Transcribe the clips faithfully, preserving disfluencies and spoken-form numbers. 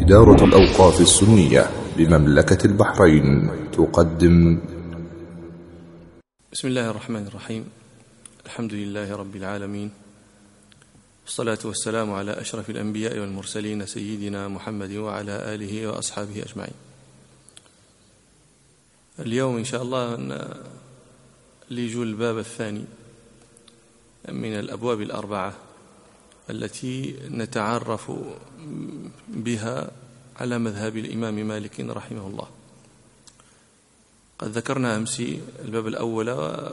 دارة الأوقاف السنية بمملكة البحرين تقدم. بسم الله الرحمن الرحيم. الحمد لله رب العالمين، والصلاة والسلام على أشرف الأنبياء والمرسلين سيدنا محمد وعلى آله وأصحابه أجمعين. اليوم إن شاء الله نلج الباب الثاني من الأبواب الأربعة التي نتعرف بها على مذهب الإمام مالك رحمه الله. قد ذكرنا أمس الباب الأول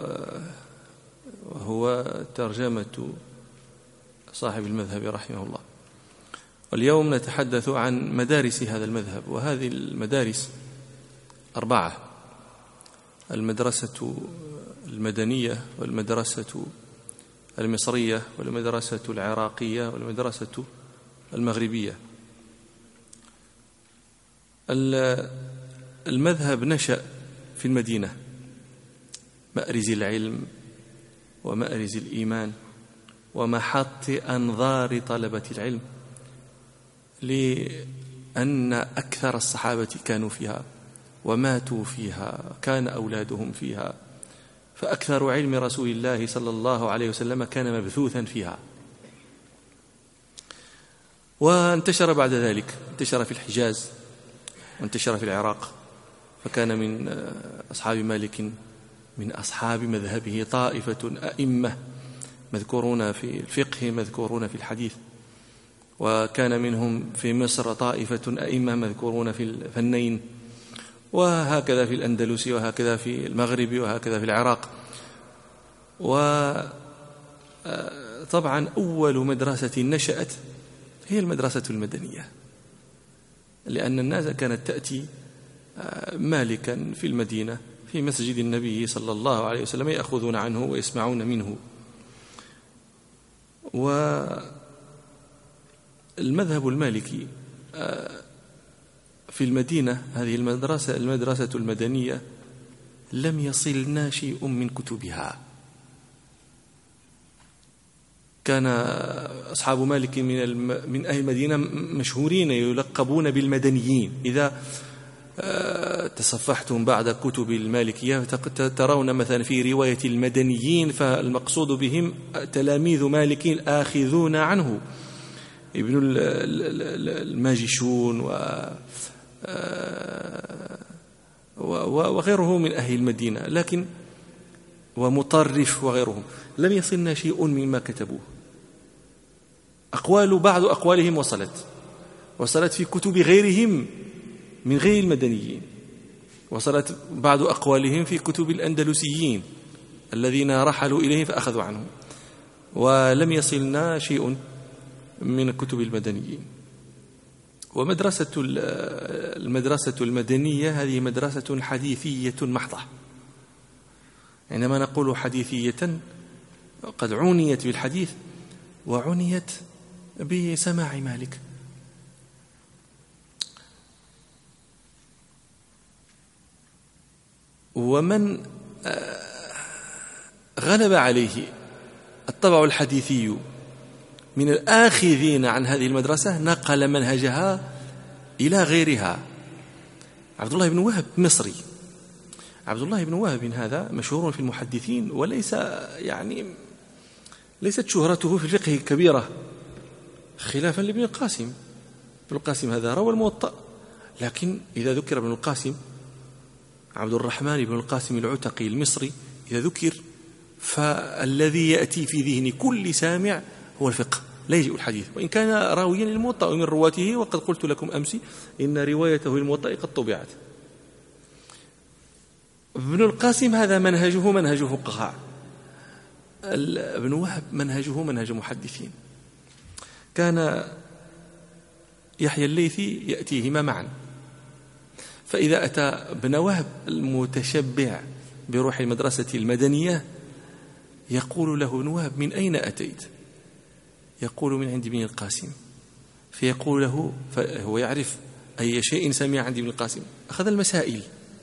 وهو ترجمة صاحب المذهب رحمه الله، واليوم نتحدث عن مدارس هذا المذهب، وهذه المدارس أربعة: المدرسة المدنية، والمدرسة المصرية، والمدرسة العراقية، والمدرسة المغربية. المذهب نشأ في المدينة، مأرز العلم ومأرز الإيمان ومحط أنظار طلبة العلم، لأن أكثر الصحابة كانوا فيها وماتوا فيها، كان أولادهم فيها، فأكثر علم رسول الله صلى الله عليه وسلم كان مبثوثا فيها. وانتشر بعد ذلك، انتشر في الحجاز وانتشر في العراق، فكان من أصحاب مالك، من أصحاب مذهبه طائفة أئمة مذكورون في الفقه، مذكورون في الحديث، وكان منهم في مصر طائفة أئمة مذكورون في الفنين، وهكذا في الأندلس، وهكذا في المغرب، وهكذا في العراق. وطبعا أول مدرسة نشأت هي المدرسة المدنية، لأن الناس كانت تأتي مالكا في المدينة في مسجد النبي صلى الله عليه وسلم، يأخذون عنه ويسمعون منه. والمذهب المالكي في المدينة، هذه المدرسة المدرسة المدنية، لم يصلنا شيء من كتبها. كان أصحاب مالك من من أهل المدينة مشهورين، يلقبون بالمدنيين. إذا تصفحتم بعد كتب المالكية ترون مثلا في رواية المدنيين، فالمقصود بهم تلاميذ مالك الآخذون عنه، ابن الماجشون وغيره من أهل المدينة، لكن ومطرف وغيرهم. لم يصلنا شيء مما كتبوه. أقوال بعض أقوالهم وصلت وصلت في كتب غيرهم من غير المدنيين، وصلت بعض أقوالهم في كتب الأندلسيين الذين رحلوا إليه فأخذوا عنهم، ولم يصلنا شيء من كتب المدنيين. ومدرسة المدرسة المدنية هذه مدرسة حديثية محضة. عندما نقول حديثية قد عنيت بالحديث وعنيت بسماع مالك. ومن غلب عليه الطبع الحديثي من الآخذين عن هذه المدرسة نقل منهجها إلى غيرها. عبد الله بن وهب مصري. عبد الله بن وهب هذا مشهور في المحدثين، وليس يعني ليست شهرته في الفقه كبيرة، خلافا لابن القاسم. ابن القاسم هذا روى الموطأ، لكن إذا ذكر ابن القاسم، عبد الرحمن بن القاسم العتقي المصري، إذا ذكر فالذي يأتي في ذهن كل سامع هو الفقه، لا يجيء الحديث، وإن كان راويا للموطأ ومن رواته. وقد قلت لكم أمس إن روايته للموطأ قد طبعت. ابن القاسم هذا منهجه منهج فقهاء، ابن وهب منهجه منهج محدثين. كان يحيى الليثي يأتيهما معا، فإذا أتى ابن وهب المتشبع بروح المدرسة المدنية يقول له ابن وهب: من أين أتيت؟ يقول: من عند ابن القاسم. فيقول له، فهو يعرف أي شيء سمع عند ابن القاسم، أخذ المسائل،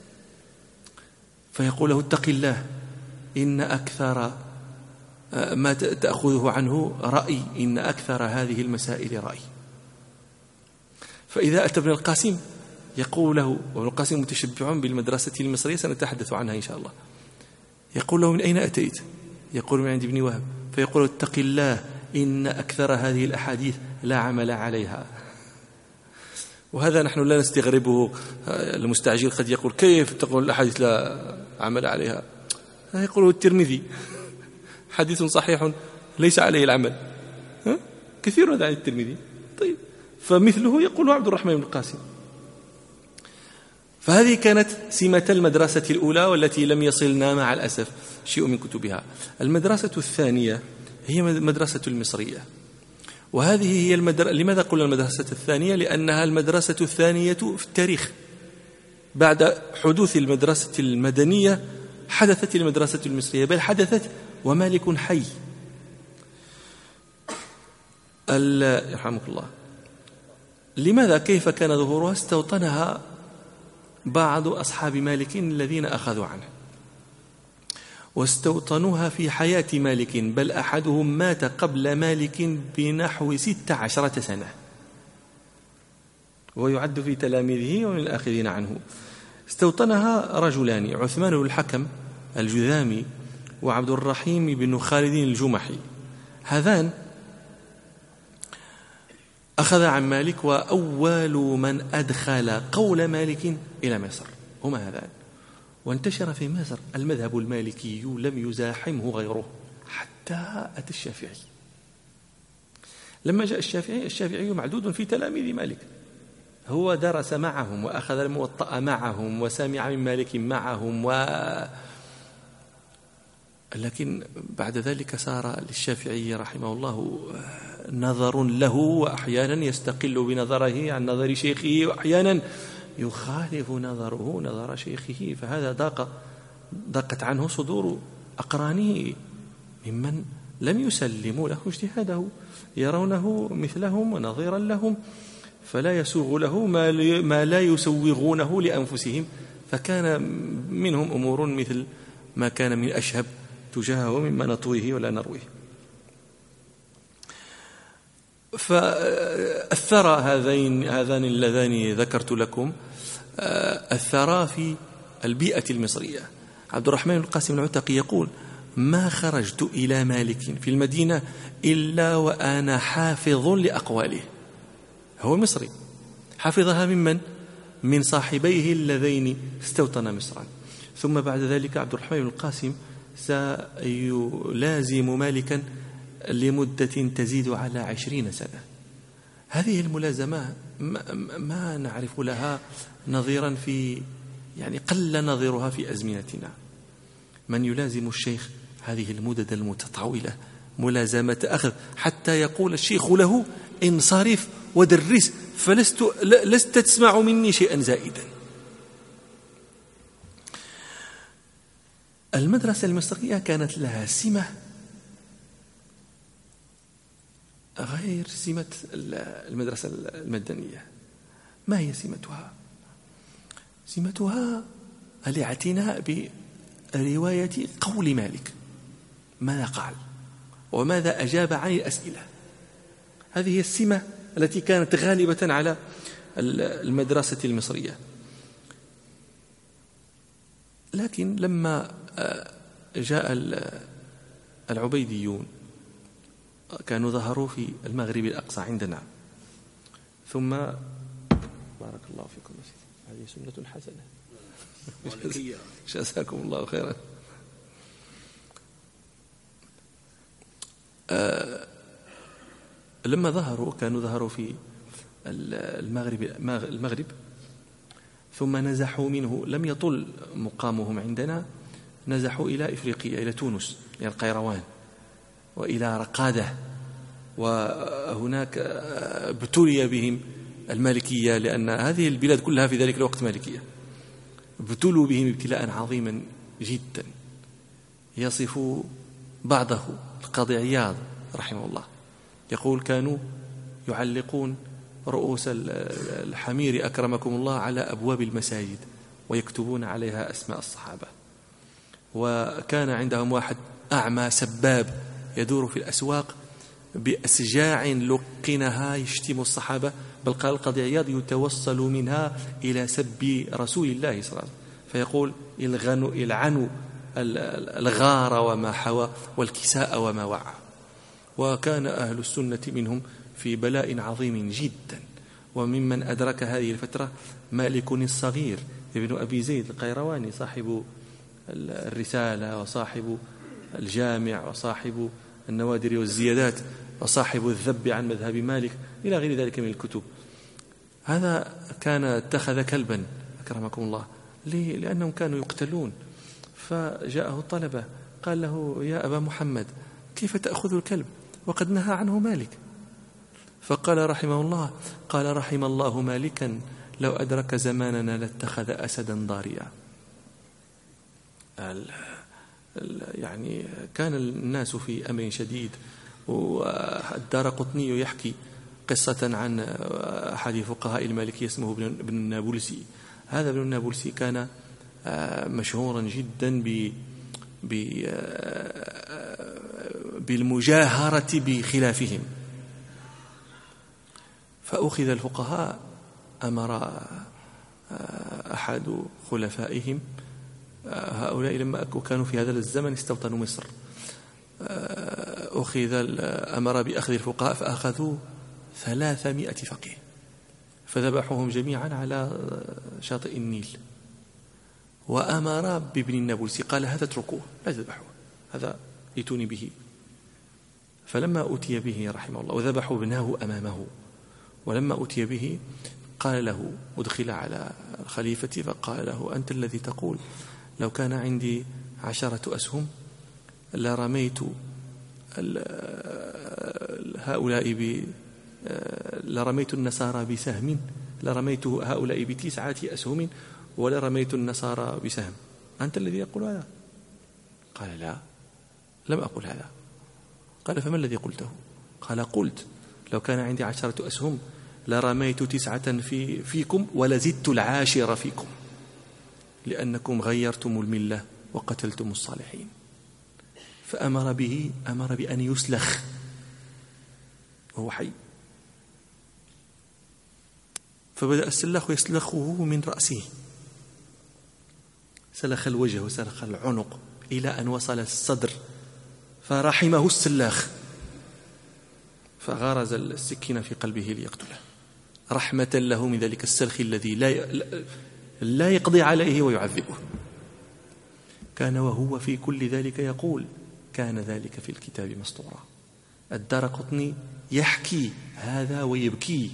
فيقول له: اتق الله، إن أكثر ما تأخذه عنه رأي، إن أكثر هذه المسائل رأي. فإذا أتى ابن القاسم يقول له، وابن القاسم متشبع بالمدرسة المصرية سنتحدث عنها إن شاء الله، يقول له: من أين أتيت؟ يقول: من عند ابن وهب. فيقول: اتق الله إن أكثر هذه الأحاديث لا عمل عليها. وهذا نحن لا نستغربه. المستعجل قد يقول: كيف تقول الأحاديث لا عمل عليها؟ يقول الترمذي: حديث صحيح ليس عليه العمل. ها؟ كثير هذا عن الترمذي. طيب، فمثله يقول عبد الرحمن بن القاسم. فهذه كانت سمة المدرسة الأولى والتي لم يصلنا مع الأسف شيء من كتبها. المدرسة الثانية هي مدرسة المصرية، وهذه هي المدرسة. لماذا قلنا المدرسة الثانية؟ لأنها المدرسة الثانية في التاريخ. بعد حدوث المدرسة المدنية حدثت المدرسة المصرية، بل حدثت ومالك حي. يرحمك الله. لماذا؟ كيف كان ظهورها؟ استوطنها بعض أصحاب مالك الذين أخذوا عنه، واستوطنوها في حياة مالك، بل أحدهم مات قبل مالك بنحو ست عشرة سنة، ويعد في تلاميذه ومن الآخذين عنه. استوطنها رجلان: عثمان بن الحكم الجذامي وعبد الرحيم بن خالد الجمحي. هذان أخذ عن مالك، وأول من أدخل قول مالك إلى مصر هما هذان. وانتشر في مصر المذهب المالكي لم يزاحمه غيره حتى أتى الشافعي. لما جاء الشافعي، الشافعي معدود في تلاميذ مالك، هو درس معهم وأخذ الموطأ معهم وسمع من مالك معهم، و... لكن بعد ذلك صار للشافعي رحمه الله نظر له، وأحيانا يستقل بنظره عن نظر شيخه، وأحيانا يخالف نظره نظر شيخه. فهذا ضاق ضاقت عنه صدور أقرانه ممن لم يسلموا له اجتهاده، يرونه مثلهم ونظيرا لهم، فلا يسوغ له ما لا يسوغونه لأنفسهم. فكان منهم أمور مثل ما كان من أشهب تجاهه مما نطويه ولا نرويه. فأثر هذين هذان اللذان ذكرت لكم، أثرا في البيئة المصرية. عبد الرحمن بن القاسم العتقي يقول: ما خرجت إلى مالك في المدينة إلا وأنا حافظ لأقواله. هو مصري، حفظها ممن؟ من صاحبيه اللذين استوطن مصرا. ثم بعد ذلك عبد الرحمن بن القاسم سيلازم مالكا لمدة تزيد على عشرين سنة. هذه الملازمة ما نعرف لها نظيرا في، يعني قل نظيرها في أزمنتنا. من يلازم الشيخ هذه المدد المتطاولة ملازمة أخذ، حتى يقول الشيخ له: انصرف ودرس، فلست لست تسمع مني شيئا زائدا. المدرسة المصرية كانت لها سمة غير سمة المدرسة المدنية. ما هي سمتها؟ سمتها الاعتناء برواية قول مالك، ماذا قال وماذا أجاب عن الأسئلة. هذه هي السمة التي كانت غالبة على المدرسة المصرية. لكن لما جاء العبيديون كانوا ظهروا في المغرب الأقصى عندنا، ثم بارك الله فيكم، هذه سنة حسنة جزاكم الله خيرا. آه لما ظهروا كانوا ظهروا في المغرب المغرب ثم نزحوا منه، لم يطل مقامهم عندنا، نزحوا إلى إفريقيا، إلى تونس، إلى القيروان وإلى رقادة، وهناك ابتلي بهم المالكية، لأن هذه البلاد كلها في ذلك الوقت مالكية. ابتلوا بهم ابتلاء عظيما جدا. يصف بعضه القاضي عياض رحمه الله، يقول: كانوا يعلقون رؤوس الحمير أكرمكم الله على أبواب المساجد ويكتبون عليها أسماء الصحابة. وكان عندهم واحد أعمى سباب يدور في الأسواق بأسجاع لقنها يشتم الصحابة، بل قال القاضي عياض يتوصل منها إلى سب رسول الله صلى الله عليه وسلم، فيقول الغنوا العنوا الغار وما حوى والكساء وما وعى. وكان أهل السنة منهم في بلاء عظيم جدا. وممن أدرك هذه الفترة مالك الصغير ابن أبي زيد القيرواني صاحب الرسالة وصاحب الجامع وصاحب النوادر والزيادات وصاحب الذب عن مذهب مالك إلى غير ذلك من الكتب. هذا كان اتخذ كلبا أكرمكم الله، ليه؟ لأنهم كانوا يقتلون. فجاءه الطلبة قال له يا أبا محمد كيف تأخذ الكلب وقد نهى عنه مالك؟ فقال رحمه الله قال رحم الله مالكا لو أدرك زماننا لاتخذ أسدا ضاريا. يعني كان الناس في أمر شديد. والدارقطني يحكي قصة عن أحد فقهاء المالكية اسمه ابن النابلسي. هذا ابن النابلسي كان مشهورا جدا بالمجاهرة بخلافهم، فأخذ الفقهاء أمر أحد خلفائهم، هؤلاء لما كانوا في هذا الزمن استوطنوا مصر، أخذ الأمر بأخذ الفقهاء فأخذوا ثلاثمائة فقيه فذبحوهم جميعا على شاطئ النيل، وأمر بابن النابلسي قال هذا اتركوه لا تذبحوه، هذا ائتوني به. فلما أتي به رحمه الله وذبحوا ابنه أمامه، ولما أتي به قال له أدخل على الخليفة فقال له أنت الذي تقول لو كان عندي عشرة أسهم لرميت هؤلاء ب لرميت النصارى بسهم، لرميت هؤلاء بتسعة أسهم ولرميت النصارى بسهم، أنت الذي يقول هذا؟ قال لا لم أقل هذا. قال فما الذي قلته؟ قال قلت لو كان عندي عشرة أسهم لرميت تسعة في فيكم ولزدت العاشر فيكم، لأنكم غيرتم الملة وقتلتم الصالحين. فأمر به أمر بأن يسلخ وهو حي، فبدأ السلاخ يسلخه من رأسه، سلخ الوجه وسلخ العنق إلى أن وصل الصدر، فرحمه السلاخ فغرز السكين في قلبه ليقتله رحمة له من ذلك السلخ الذي لا لا يقضي عليه ويعذبه. كان وهو في كل ذلك يقول كان ذلك في الكتاب مسطورا. الدارقطني يحكي هذا ويبكي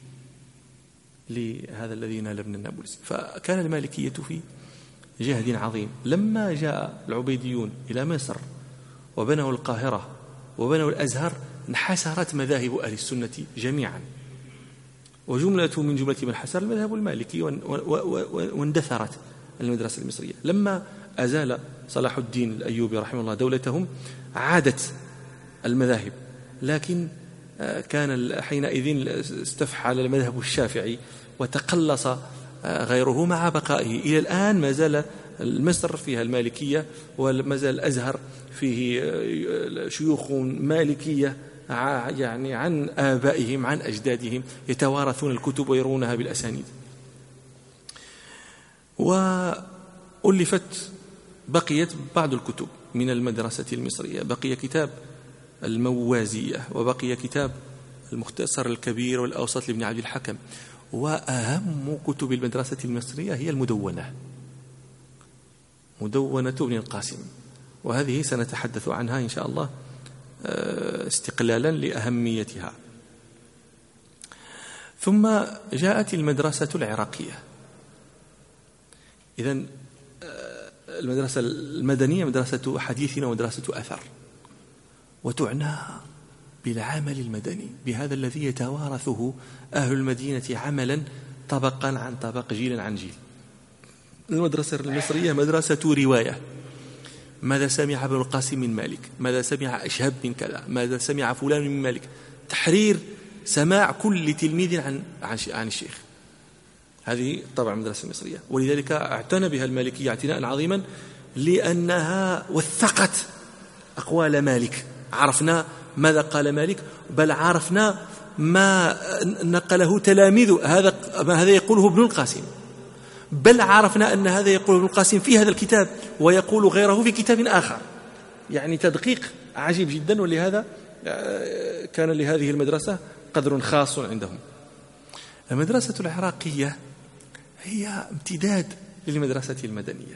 لهذا الذي نال ابن النابلسي. فكان المالكية في جهد عظيم. لما جاء العبيديون إلى مصر وبنوا القاهرة وبنوا الأزهر انحسرت مذاهب أهل السنة جميعا، وجملة من جملة من حسر المذهب المالكي، واندثرت المدرسة المصرية. لما أزال صلاح الدين الأيوبي رحمه الله دولتهم عادت المذاهب، لكن كان حينئذ استفحل المذهب الشافعي وتقلص غيره مع بقائه. إلى الآن ما زال مصر فيها المالكية، وما زال الأزهر فيه شيوخ مالكية يعني عن آبائهم عن أجدادهم يتوارثون الكتب ويرونها بالأسانيد. وألفت بقيت بعض الكتب من المدرسة المصرية، بقي كتاب الموازية، وبقي كتاب المختصر الكبير والأوسط لابن عبد الحكم. وأهم كتب المدرسة المصرية هي المدونة، مدونة ابن القاسم، وهذه سنتحدث عنها إن شاء الله استقلالا لأهميتها. ثم جاءت المدرسة العراقية. إذن المدرسة المدنية مدرسة حديث ومدرسة أثر، وتعنى بالعمل المدني، بهذا الذي يتوارثه أهل المدينة عملا طبقا عن طبق جيلا عن جيل. المدرسة المصرية مدرسة رواية، ماذا سمع ابن القاسم من مالك، ماذا سمع أشهب من كذا، ماذا سمع فلان من مالك، تحرير سماع كل تلميذ عن عن الشيخ. هذه طبعا المدرسة المصرية، ولذلك اعتنى بها المالكية اعتناء عظيما، لأنها وثقت أقوال مالك. عرفنا ماذا قال مالك، بل عرفنا ما نقله تلاميذ هذا، ما هذا يقوله ابن القاسم، بل عرفنا أن هذا يقوله ابن القاسم في هذا الكتاب ويقول غيره في كتاب آخر. يعني تدقيق عجيب جدا، ولهذا كان لهذه المدرسة قدر خاص عندهم. المدرسة العراقية هي امتداد للمدرسة المدنية.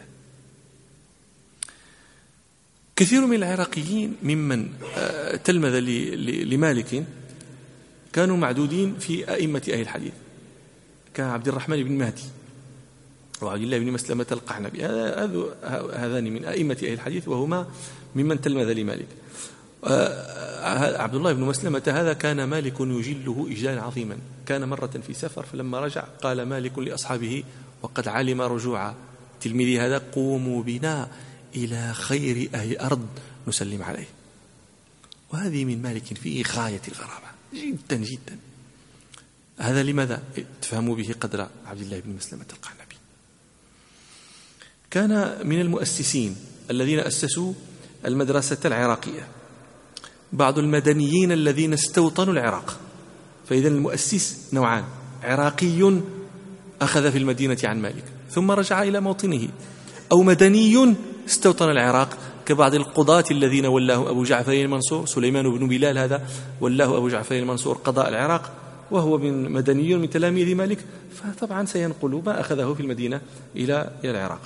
كثير من العراقيين ممن تلمذ لمالك كانوا معدودين في أئمة أهل الحديث، كان عبد الرحمن بن مهدي وعبد الله بن مسلمة القعنبي، هذان من أئمة أهل الحديث وهما ممن تلمذ لمالك. عبد الله بن مسلمة هذا كان مالك يجله إجلالا عظيما. كان مرة في سفر، فلما رجع قال مالك لأصحابه وقد علم رجوع تلميذي هذا: قوموا بنا إلى خير أهل أرض نسلم عليه. وهذه من مالك في غاية الغرابة جدا جدا. هذا لماذا؟ تفهموا به قدر عبد الله بن مسلمة القعنبي. كان من المؤسسين الذين أسسوا المدرسة العراقية بعض المدنيين الذين استوطنوا العراق. فإذا المؤسس نوعان: عراقي أخذ في المدينة عن مالك ثم رجع إلى موطنه، أو مدني استوطن العراق كبعض القضاة الذين ولاه أبو جعفر المنصور. سليمان بن بلال هذا ولاه أبو جعفر المنصور قضاء العراق، وهو من مدني من تلاميذ مالك، فطبعا سينقل ما أخذه في المدينة إلى العراق.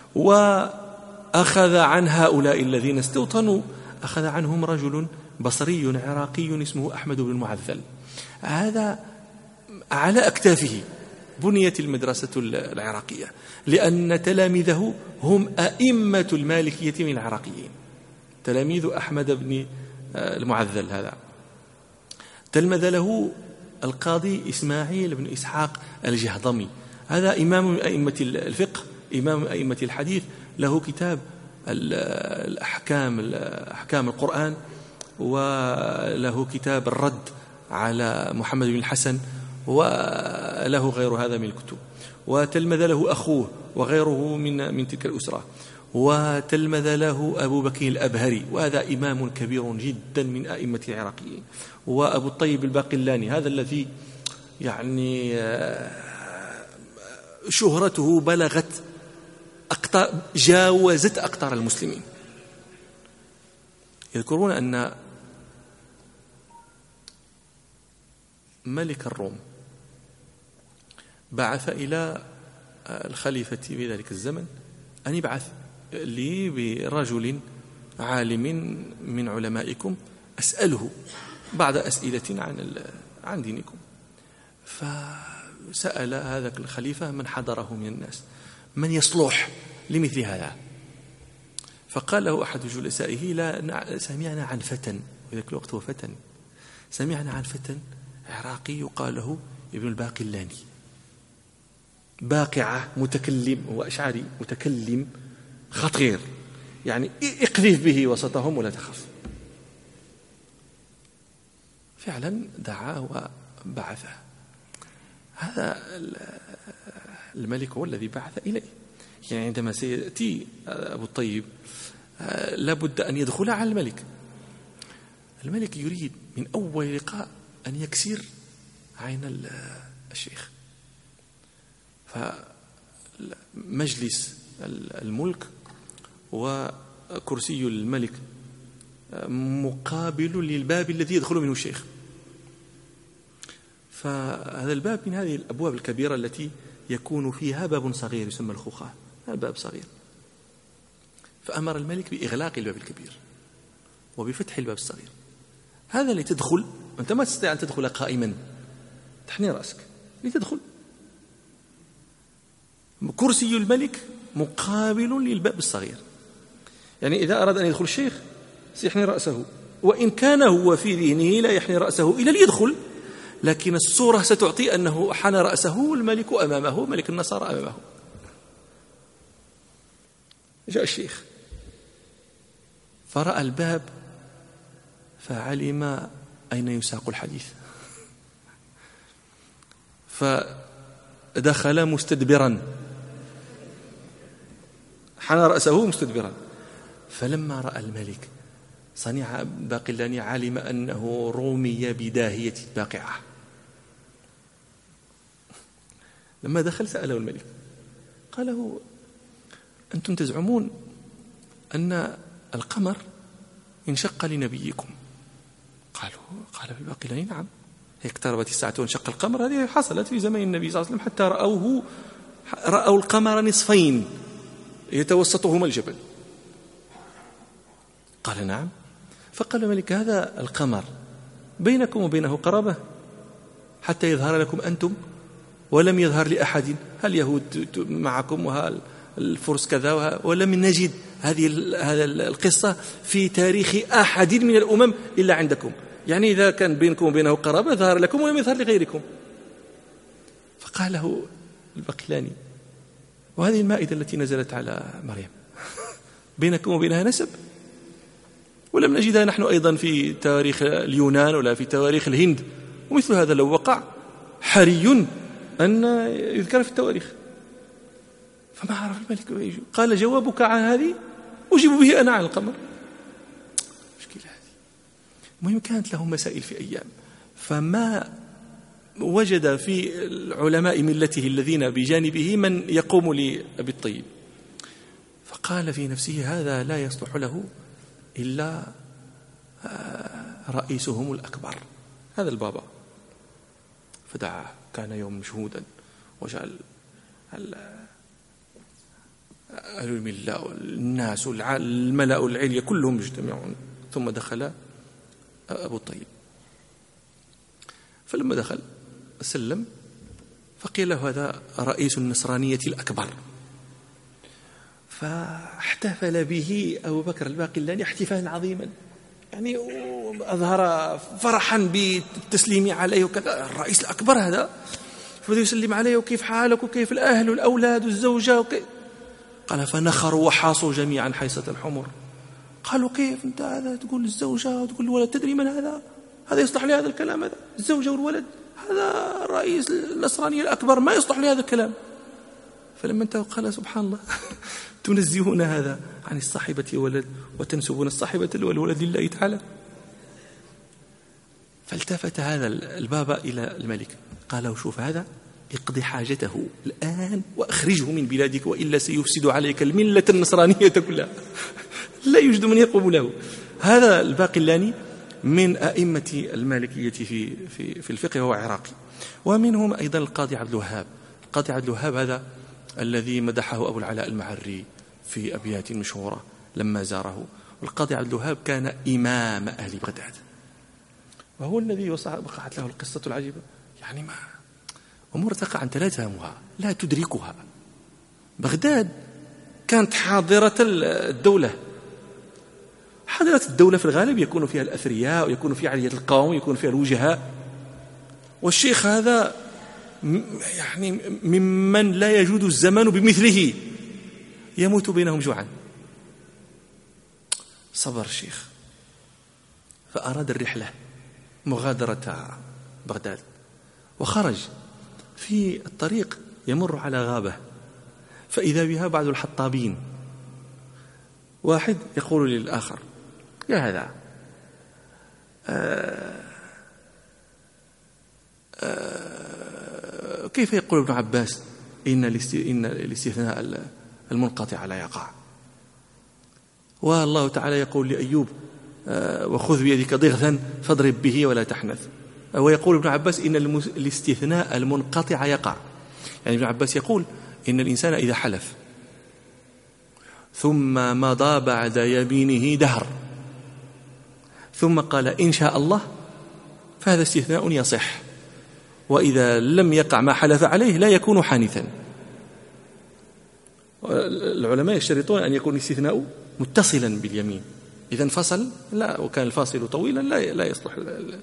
وأخذ عن هؤلاء الذين استوطنوا، أخذ عنهم رجل بصري عراقي اسمه أحمد بن المعذل. هذا على أكتافه بنيت المدرسة العراقية، لأن تلاميذه هم أئمة المالكية من العراقيين، تلاميذ أحمد بن المعذل. هذا تلمذ له القاضي إسماعيل بن إسحاق الجهضمي، هذا إمام من أئمة الفقه، إمام من أئمة الحديث، له كتاب الأحكام أحكام القرآن، وله كتاب الرد على محمد بن الحسن، وله غير هذا من الكتب. وتلمذ له أخوه وغيره من من تلك الأسرة. وتلمذ له أبو بكر الأبهري، وهذا إمام كبير جدا من أئمة العراقيين. وأبو الطيب الباقلاني، هذا الذي يعني شهرته بلغت أقطار، جاوزت أقطار المسلمين. يذكرون أن ملك الروم بعث إلى الخليفة في ذلك الزمن أن يبعث لي برجل عالم من علمائكم أسأله بعض أسئلة عن عن دينكم. فسأل هذا الخليفة من حضره من الناس من يصلح لمثل هذا. فقال له أحد جلسائه: لا، سمعنا عن فتى، وذلك الوقت هو فتى، سمعنا عن فتى عراقي يقال له ابن الباقلاني، باقعة، متكلم، هو أشعري متكلم خطير، يعني اقذف به وسطهم ولا تخف. فعلا دعا وبعثه. هذا الملك هو الذي بعث إليه. يعني عندما سيأتي أبو الطيب لابد أن يدخل على الملك. الملك يريد من أول لقاء أن يكسر عين الشيخ. فمجلس الملك وكرسي الملك مقابل للباب الذي يدخل منه الشيخ. فهذا الباب من هذه الأبواب الكبيرة التي يكون فيها باب صغير يسمى الخوخة، هذا باب صغير. فأمر الملك بإغلاق الباب الكبير وبفتح الباب الصغير. هذا لتدخل، أنت ما تستطيع أن تدخل قائما، تحني رأسك لتدخل. كرسي الملك مقابل للباب الصغير، يعني إذا أراد أن يدخل الشيخ سيحني رأسه، وإن كان هو في ذهنه لا يحني رأسه إلا ليدخل، لكن الصورة ستعطي أنه حنى رأسه والملك أمامه، ملك النصارى أمامه. جاء الشيخ فرأى الباب فعلم أين يساق الحديث، فدخل مستدبرا، حنى رأسه مستدبرا. فلما رأى الملك صنيع باقلاني علم أنه رمي بداهية باقعة. لما دخل سأله الملك قال له: أنتم تزعمون أن القمر انشق لنبيكم. قالوا قال الباقلاني: نعم، هي اقتربت الساعة وانشق القمر، هذه حصلت في زمن النبي صلى الله عليه وسلم، حتى رأوه رأوا القمر نصفين يتوسطهما الجبل. قال: نعم. فقال الملك: هذا القمر بينكم وبينه قرابة حتى يظهر لكم أنتم ولم يظهر لأحد، هل يهود معكم وهل الفرس كذا، ولم نجد هذه هذا القصة في تاريخ أحد من الأمم إلا عندكم، يعني إذا كان بينكم وبينه قرابة ظهر لكم ولم يظهر لغيركم. فقال له الباقلاني: وهذه المائدة التي نزلت على مريم بينكم وبينها نسب؟ ولم نجدها نحن أيضا في تواريخ اليونان ولا في تواريخ الهند، ومثل هذا لو وقع حري أن يذكر في التواريخ. فما عرف الملك، قال: جوابك عن هذه أجيب به أنا عن القمر. مشكلة هذه. المهم كانت لهم مسائل في أيام، فما وجد في علماء ملته الذين بجانبه من يقوم لأبي الطيب، فقال في نفسه: هذا لا يصلح له إلا رئيسهم الأكبر، هذا البابا. فدعاه، كان يوم مشهودا، وجعل أهل الملة والناس والملأ العليا كلهم يجتمعون. ثم دخل أبو الطيب، فلما دخل سلم، فقيل له: هذا رئيس النصرانية الأكبر. فاحتفل به أبو بكر الباقلاني احتفالا عظيما، يعني أظهر فرحا بالتسليم عليه وكذا، الرئيس الأكبر هذا، فبدأ يسلم عليه: وكيف حالك وكيف الأهل والأولاد والزوجة وكيف. قال: فنخروا وحاصوا جميعا حيصة الحمر. قالوا: كيف أنت هذا تقول الزوجة وتقول الولد؟ تدري من هذا؟ هذا يصلح لهذا الكلام؟ هذا الزوجة والولد؟ هذا رئيس النصرانية الأكبر، ما يصلح لهذا الكلام. فلما انتهوا قال: سبحان الله، تنزهون هذا عن الصاحبة والولد وتنسبون الصاحبة والولد لله تعالى. فالتفت هذا البابا إلى الملك قال له: شوف هذا اقضي حاجته الآن وأخرجه من بلادك، وإلا سيفسد عليك الملة النصرانية كلها، لا يوجد من يقوم له. هذا الباقلاني من أئمة المالكية في في في الفقه، وهو عراقي. ومنهم أيضا القاضي عبد الوهاب. القاضي عبد الوهاب هذا الذي مدحه أبو العلاء المعري في أبيات مشهورة لما زاره. والقاضي عبد الوهاب كان إمام أهل بغداد، وهو الذي وقعت له القصة العجيبة، يعني ما أمور تقع أنت لا تفهمها، لا تدركها. بغداد كانت حاضرة الدولة. حاضرة الدولة في الغالب يكون فيها الأثرياء، ويكون فيها علية القوم، ويكون فيها الوجهاء. والشيخ هذا يعني ممن لا يجود الزمان بمثله، يموت بينهم جوعا. صبر الشيخ، فأراد الرحلة مغادرة بغداد، وخرج في الطريق يمر على غابة، فإذا بها بعض الحطابين. واحد يقول للآخر: يا هذا آه آه كيف يقول ابن عباس إن الاستثناء المنقطع لا يقع، والله تعالى يقول لأيوب: آه وخذ بيدك ضغثا فاضرب به ولا تحنث. ويقول ابن عباس إن الاستثناء المنقطع يقع. يعني ابن عباس يقول إن الإنسان إذا حلف ثم مضى بعد يمينه دهر ثم قال إن شاء الله، فهذا استثناء يصح، وإذا لم يقع ما حلف عليه لا يكون حانثا. العلماء يشترطون أن يكون الاستثناء متصلا باليمين، إذا انفصل لا، وكان الفاصل طويلا لا لا يصلح.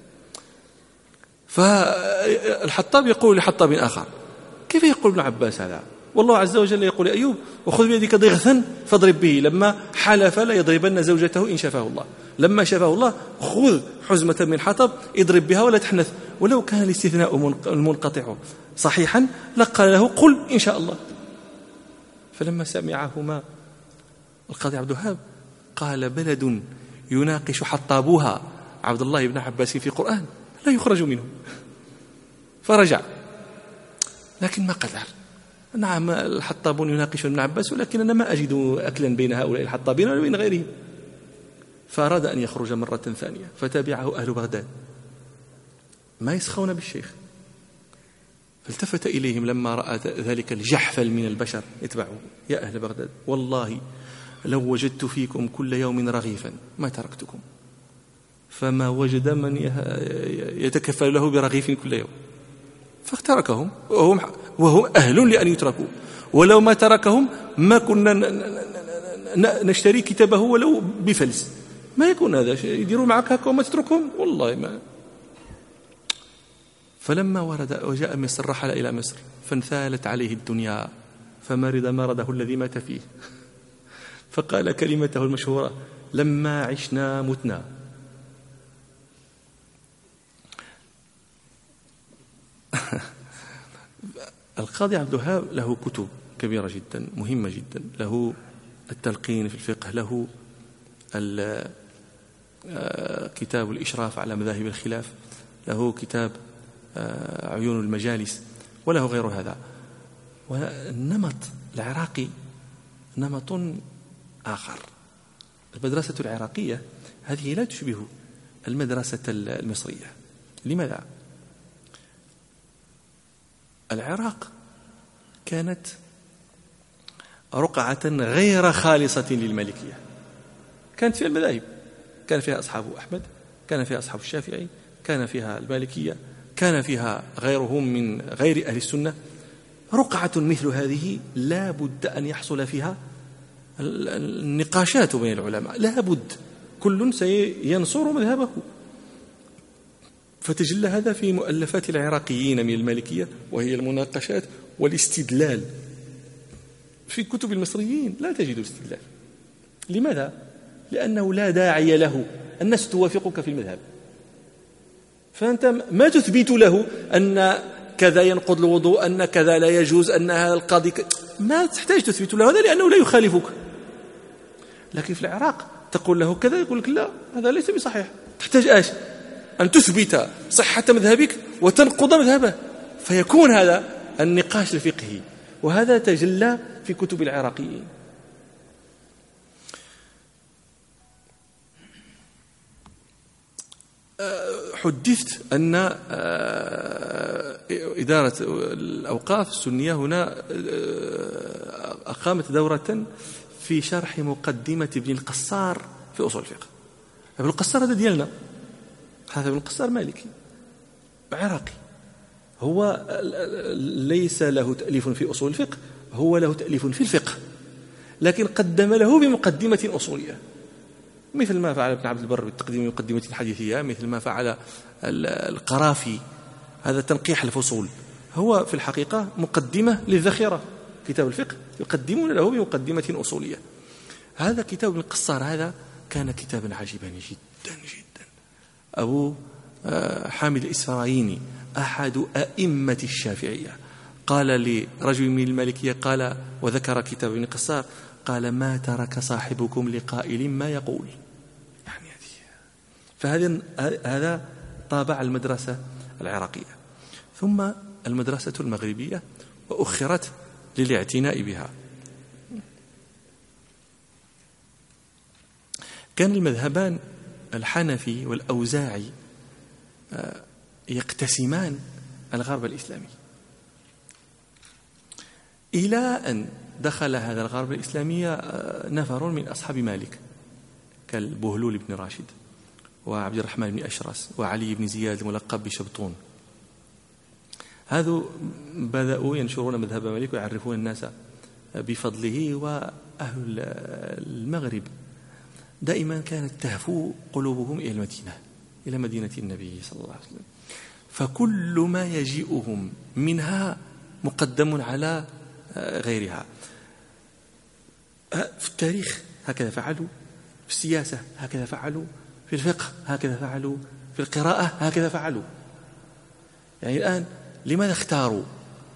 فالحطاب يقول لحطاب آخر: كيف يقول ابن عباس هذا؟ والله عز وجل يقول لأيوب: وخذ بيدك ضغثا فاضرب به، لما حلف لا يضربن زوجته إن شفاه الله، لما شفاه الله خذ حزمة من حطب اضرب بها ولا تحنث. ولو كان الاستثناء المنقطع صحيحا لقال له: قل إن شاء الله. فلما سمعهما القاضي عبد الوهاب قال: بلد يناقش حطابوها عبد الله بن عباس في القرآن لا يخرج منه، فرجع. لكن ما قدر. نعم الحطابون يناقشون ابن عباس، ولكن أنا ما أجد أكلا بين هؤلاء الحطابين ولا بين غيرهم. فأراد أن يخرج مرة ثانية، فتابعه أهل بغداد ما يسخون بالشيخ، فالتفت إليهم لما رأى ذلك الجحفل من البشر يتبعه: يا أهل بغداد، والله لو وجدت فيكم كل يوم رغيفا ما تركتكم. فما وجد من يتكفل له برغيف كل يوم، فتركهم وهم, وهم أهل لأن يتركوا. ولو ما تركهم ما كنا نشتري كتابه ولو بفلس. ما يكون هذا شيء يديروا معك هكا وما تتركهم، والله ما. فلما ورد وجاء مصر رحل إلى مصر، فانثالت عليه الدنيا، فمرض مرضه الذي مات فيه، فقال كلمته المشهورة: لما عشنا متنا. القاضي عبد الوهاب له كتب كبيرة جدا مهمة جدا، له التلقين في الفقه، له كتاب الإشراف على مذاهب الخلاف، له كتاب عيون المجالس، وله غير هذا. والنمط العراقي نمط آخر. المدرسة العراقية هذه لا تشبه المدرسة المصرية. لماذا؟ العراق كانت رقعة غير خالصة للمالكية، كانت فيها المذاهب، كان فيها أصحاب أحمد، كان فيها أصحاب الشافعي، كان فيها المالكية، كان فيها غيرهم من غير أهل السنة. رقعة مثل هذه لا بد أن يحصل فيها النقاشات بين العلماء، لا بد، كل سينصر مذهبه. فتجلى هذا في مؤلفات العراقيين من المالكية، وهي المناقشات والاستدلال. في كتب المصريين لا تجد الاستدلال. لماذا؟ لأنه لا داعي له، الناس توافقك في المذهب، فأنت ما تثبت له أن كذا ينقض الوضوء، أن كذا لا يجوز، أن هذا القاضي ك... ما تحتاج تثبت له هذا، لأنه لا يخالفك. لكن في العراق تقول له كذا، يقول لك لا، هذا ليس بصحيح. تحتاج ايش؟ أن تثبت صحة مذهبك وتنقض مذهبه، فيكون هذا النقاش الفقهي، وهذا تجلى في كتب العراقيين. حدثت أن إدارة الأوقاف السنية هنا أقامت دورة في شرح مقدمة ابن القصار في أصول الفقه. ابن القصار هذا ديالنا، هذا ابن القصار مالكي عراقي، هو ليس له تأليف في أصول الفقه، هو له تأليف في الفقه، لكن قدم له بمقدمة أصولية، مثل ما فعل ابن عبد البر بتقديم مقدمة حديثية، مثل ما فعل القرافي هذا تنقيح الفصول. هو في الحقيقة مقدمة للذخيرة، كتاب الفقه يقدمون له بمقدمة أصولية. هذا كتاب ابن القصار هذا كان كتابا عجيبا جدا جدا. أبو حامد الإسفرايني أحد أئمة الشافعية قال لرجل من المالكية، قال وذكر كتاب ابن القصار، قال: ما ترك صاحبكم لقائل ما يقول. يعني فهذا هذا طابع المدرسة العراقية. ثم المدرسة المغربية، وأخرت للاعتناء بها. كان المذهبان الحنفي والأوزاعي يقتسمان الغرب الإسلامي، إلى أن دخل هذا الغرب الإسلامي نفر من أصحاب مالك كالبهلول بن راشد وعبد الرحمن بن أشرس وعلي بن زياد الملقب بشبطون. هذو بدأوا ينشرون مذهب مالك ويعرفون الناس بفضله. وأهل المغرب دائما كانت تهفو قلوبهم إلى المدينة، إلى مدينة النبي صلى الله عليه وسلم، فكل ما يجيئهم منها مقدم على غيرها. في التاريخ هكذا فعلوا، في السياسة هكذا فعلوا، في الفقه هكذا فعلوا، في القراءة هكذا فعلوا. يعني الآن لماذا اختاروا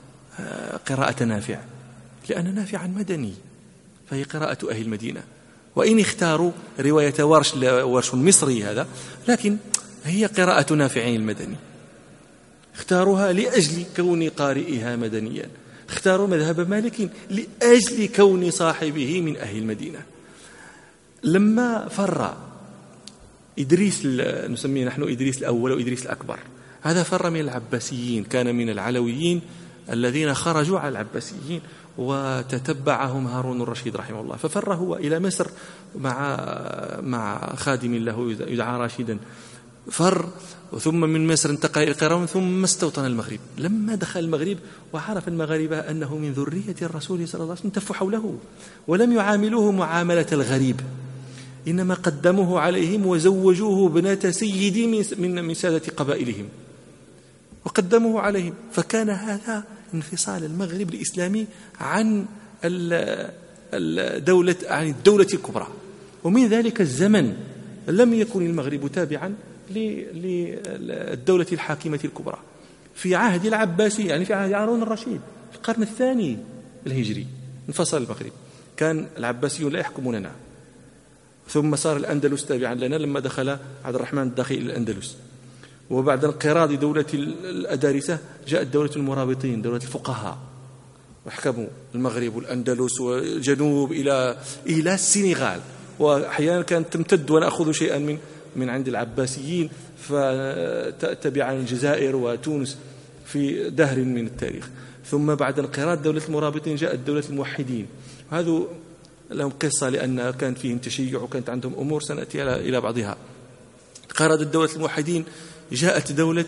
قراءة نافع؟ لأن نافعا مدني، فهي قراءة أهل المدينة، وإن اختاروا رواية ورش ورش مصري هذا، لكن هي قراءة نافع المدني، اختاروها لأجل كون قارئها مدنيا، اختاروا مذهب مالك لأجل كون صاحبه من أهل المدينة. لما فر إدريس، نسميه نحن إدريس الأول وإدريس الأكبر، هذا فر من العباسيين، كان من العلويين الذين خرجوا على العباسيين وتتبعهم هارون الرشيد رحمه الله، ففر هو إلى مصر مع مع خادم له يدعى راشدا، فر ثم من مصر انتقل إلى القيروان ثم استوطن المغرب. لما دخل المغرب وعرف المغاربة أنه من ذرية الرسول صلى الله عليه وسلم تفوا حوله ولم يعاملوه معاملة الغريب، إنما قدموه عليهم وزوجوه بنات سيدي من من سادة قبائلهم وقدموه عليهم. فكان هذا انفصال المغرب الإسلامي عن الدولة عن الدولة الكبرى. ومن ذلك الزمن لم يكن المغرب تابعا للدولة الحاكمة الكبرى. في عهد العباسي، يعني في عهد هارون الرشيد في القرن الثاني الهجري، انفصل المغرب، كان العباسيون لا يحكموننا، ثم صار الأندلس تابعا لنا لما دخل عبد الرحمن الداخل إلى الأندلس، وبعد انقراض دولة الأدارسة جاءت دولة المرابطين، دولة الفقهاء، وحكموا المغرب والأندلس والجنوب إلى إلى السنغال، وأحيانا كانت تمتد ونأخذ شيئا من من عند العباسيين فتتبع عن الجزائر وتونس في دهر من التاريخ. ثم بعد انقراض دولة المرابطين جاءت دولة الموحدين، هذا لهم قصة لأن كان فيهم تشيع وكانت عندهم أمور سنأتي إلى بعضها. انقرضت دولة الموحدين، جاءت دولة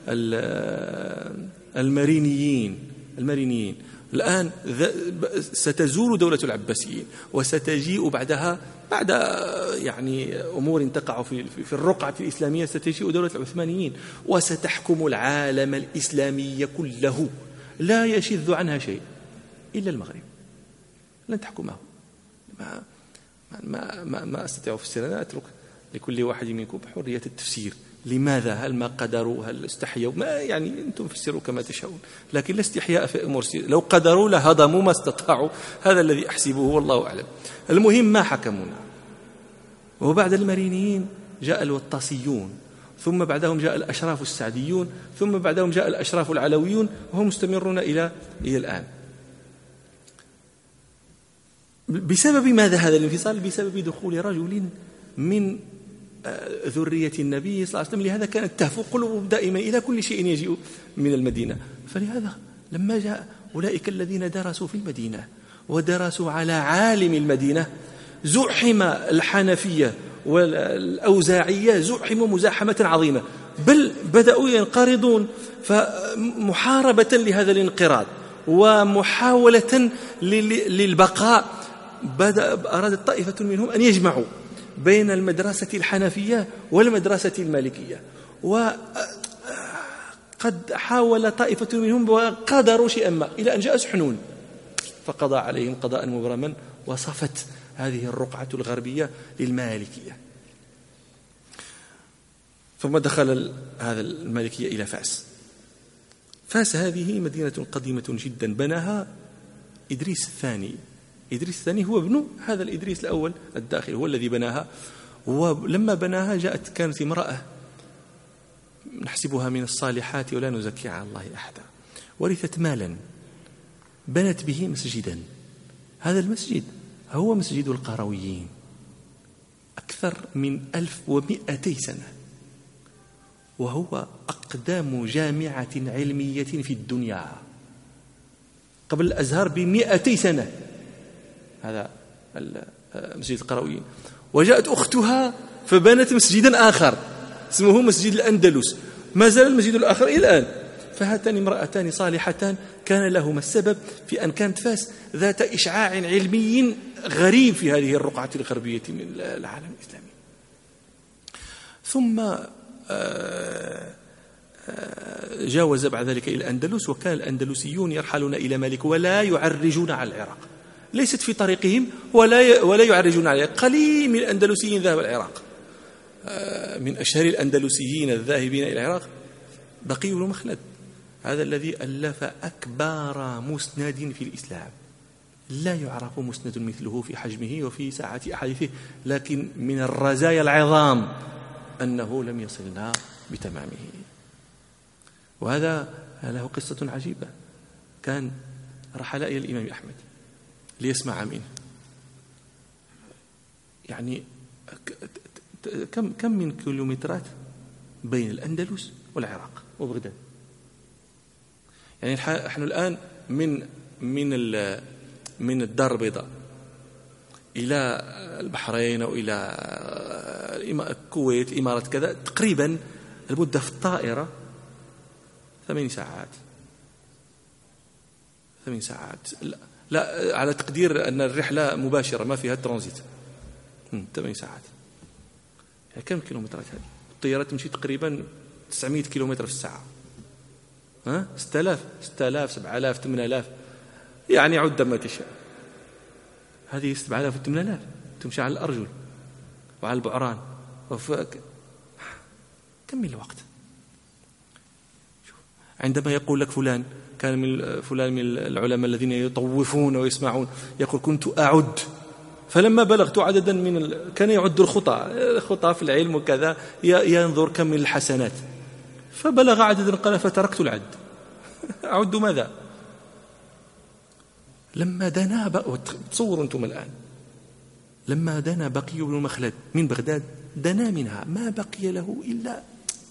المارينيين المارينيين الآن ستزول دولة العباسيين، وستجيء بعدها بعد يعني أمور تقع في في الرقعة الإسلامية ستجيء دولة العثمانيين، وستحكم العالم الإسلامي كله، لا يشذ عنها شيء إلا المغرب، لن تحكمه. ما ما ما, ما أستطيع أفسر، أنا أترك لكل واحد منكم حرية التفسير. لماذا؟ هل ما قدروا؟ هل استحيوا؟ ما يعني أنتم فسروا كما تشاءون، لكن لا استحياء في أمور. لو قدروا لهضموا ما استطاعوا، هذا الذي أحسبه والله أعلم. المهم ما حكمونا. وبعد المارينيين جاء الوطاسيون، ثم بعدهم جاء الأشراف السعديون، ثم بعدهم جاء الأشراف العلويون، وهم مستمرون إلى إلى الآن. بسبب ماذا هذا الانفصال؟ بسبب دخول رجل من ذرية النبي صلى الله عليه وسلم، لهذا كانت تهفو قلوبهم دائما إلى كل شيء يجيء من المدينة. فلهذا لما جاء أولئك الذين درسوا في المدينة ودرسوا على عالم المدينة، زحم الحنفية والأوزاعية زحموا مزاحمة عظيمة، بل بدأوا ينقرضون. فمحاربة لهذا الانقراض ومحاولة للبقاء، بدأ أرادت طائفة منهم أن يجمعوا بين المدرسة الحنفية والمدرسة المالكية، وقد حاول طائفة منهم وقدروا شيئا ما إلى أن جاء سحنون فقضى عليهم قضاء مبرما، وصفت هذه الرقعة الغربية للمالكية. ثم دخل هذا المالكية إلى فاس. فاس هذه مدينة قديمة جدا، بناها إدريس الثاني. إدريس الثاني هو ابن هذا الإدريس الأول الداخل، هو الذي بناها. ولما بناها جاءت كانت امرأة نحسبها من الصالحات ولا نزكي على الله أحدا، ورثت مالا بنت به مسجدا. هذا المسجد هو مسجد القرويين، أكثر من ألف ومئتي سنة، وهو أقدم جامعة علمية في الدنيا قبل الأزهر بمئتي سنة، هذا مسجد القرويين. وجاءت أختها فبنت مسجدا آخر اسمه مسجد الأندلس، ما زال المسجد الآخر إلى الآن. فهاتان امرأتان صالحتان كان لهما السبب في أن كانت فاس ذات إشعاع علمي غريب في هذه الرقعة الغربية من العالم الإسلامي. ثم جاوز بعد ذلك إلى الأندلس، وكان الأندلسيون يرحلون إلى مالك ولا يعرجون على العراق، ليست في طريقهم ولا ولا يعرجون عليها. قليل من الأندلسيين ذهب العراق، من أشهر الأندلسيين الذاهبين إلى العراق بقي بن مخلد، هذا الذي ألف أكبر مسند في الإسلام لا يعرف مسند مثله في حجمه وفي ساعة أحاديثه، لكن من الرزايا العظام أنه لم يصلنا بتمامه. وهذا له قصة عجيبة. كان رحل إلى الإمام أحمد ليسمع منه، يعني كم كم من كيلومترات بين الأندلس والعراق وبغداد. يعني نحن الآن من من من الدار البيضاء إلى البحرين أو إلى الكويت الإمارات كذا تقريبا المدة في الطائرة ثمان ساعات ثمان ساعات لا, لا على تقدير أن الرحلة مباشرة ما فيها ترانزيت. ثمان ساعات. يعني كم كيلومترات هذه؟ الطيارة تمشي تقريبا تسعمائة كيلومتر في الساعة. ها ستة آلاف ستة آلاف سبعة آلاف ثمانية آلاف، يعني عد ما تشاء. هذه سبعة آلاف وثمانية آلاف تمشي على الأرجل وعلى البعران وفاك. كم من الوقت؟ عندما يقول لك فلان كان من فلان من العلماء الذين يطوفون ويسمعون يقول كنت أعد، فلما بلغت عددا من ال... كان يعد الخطى الخطى في العلم وكذا، ينظر كم من الحسنات، فبلغ عددا قال فتركت العد. أعد ماذا؟ لما دنا بقى، تصوروا أنتم الآن، لما دنا بقي بن مخلد من بغداد دنا منها ما بقي له إلا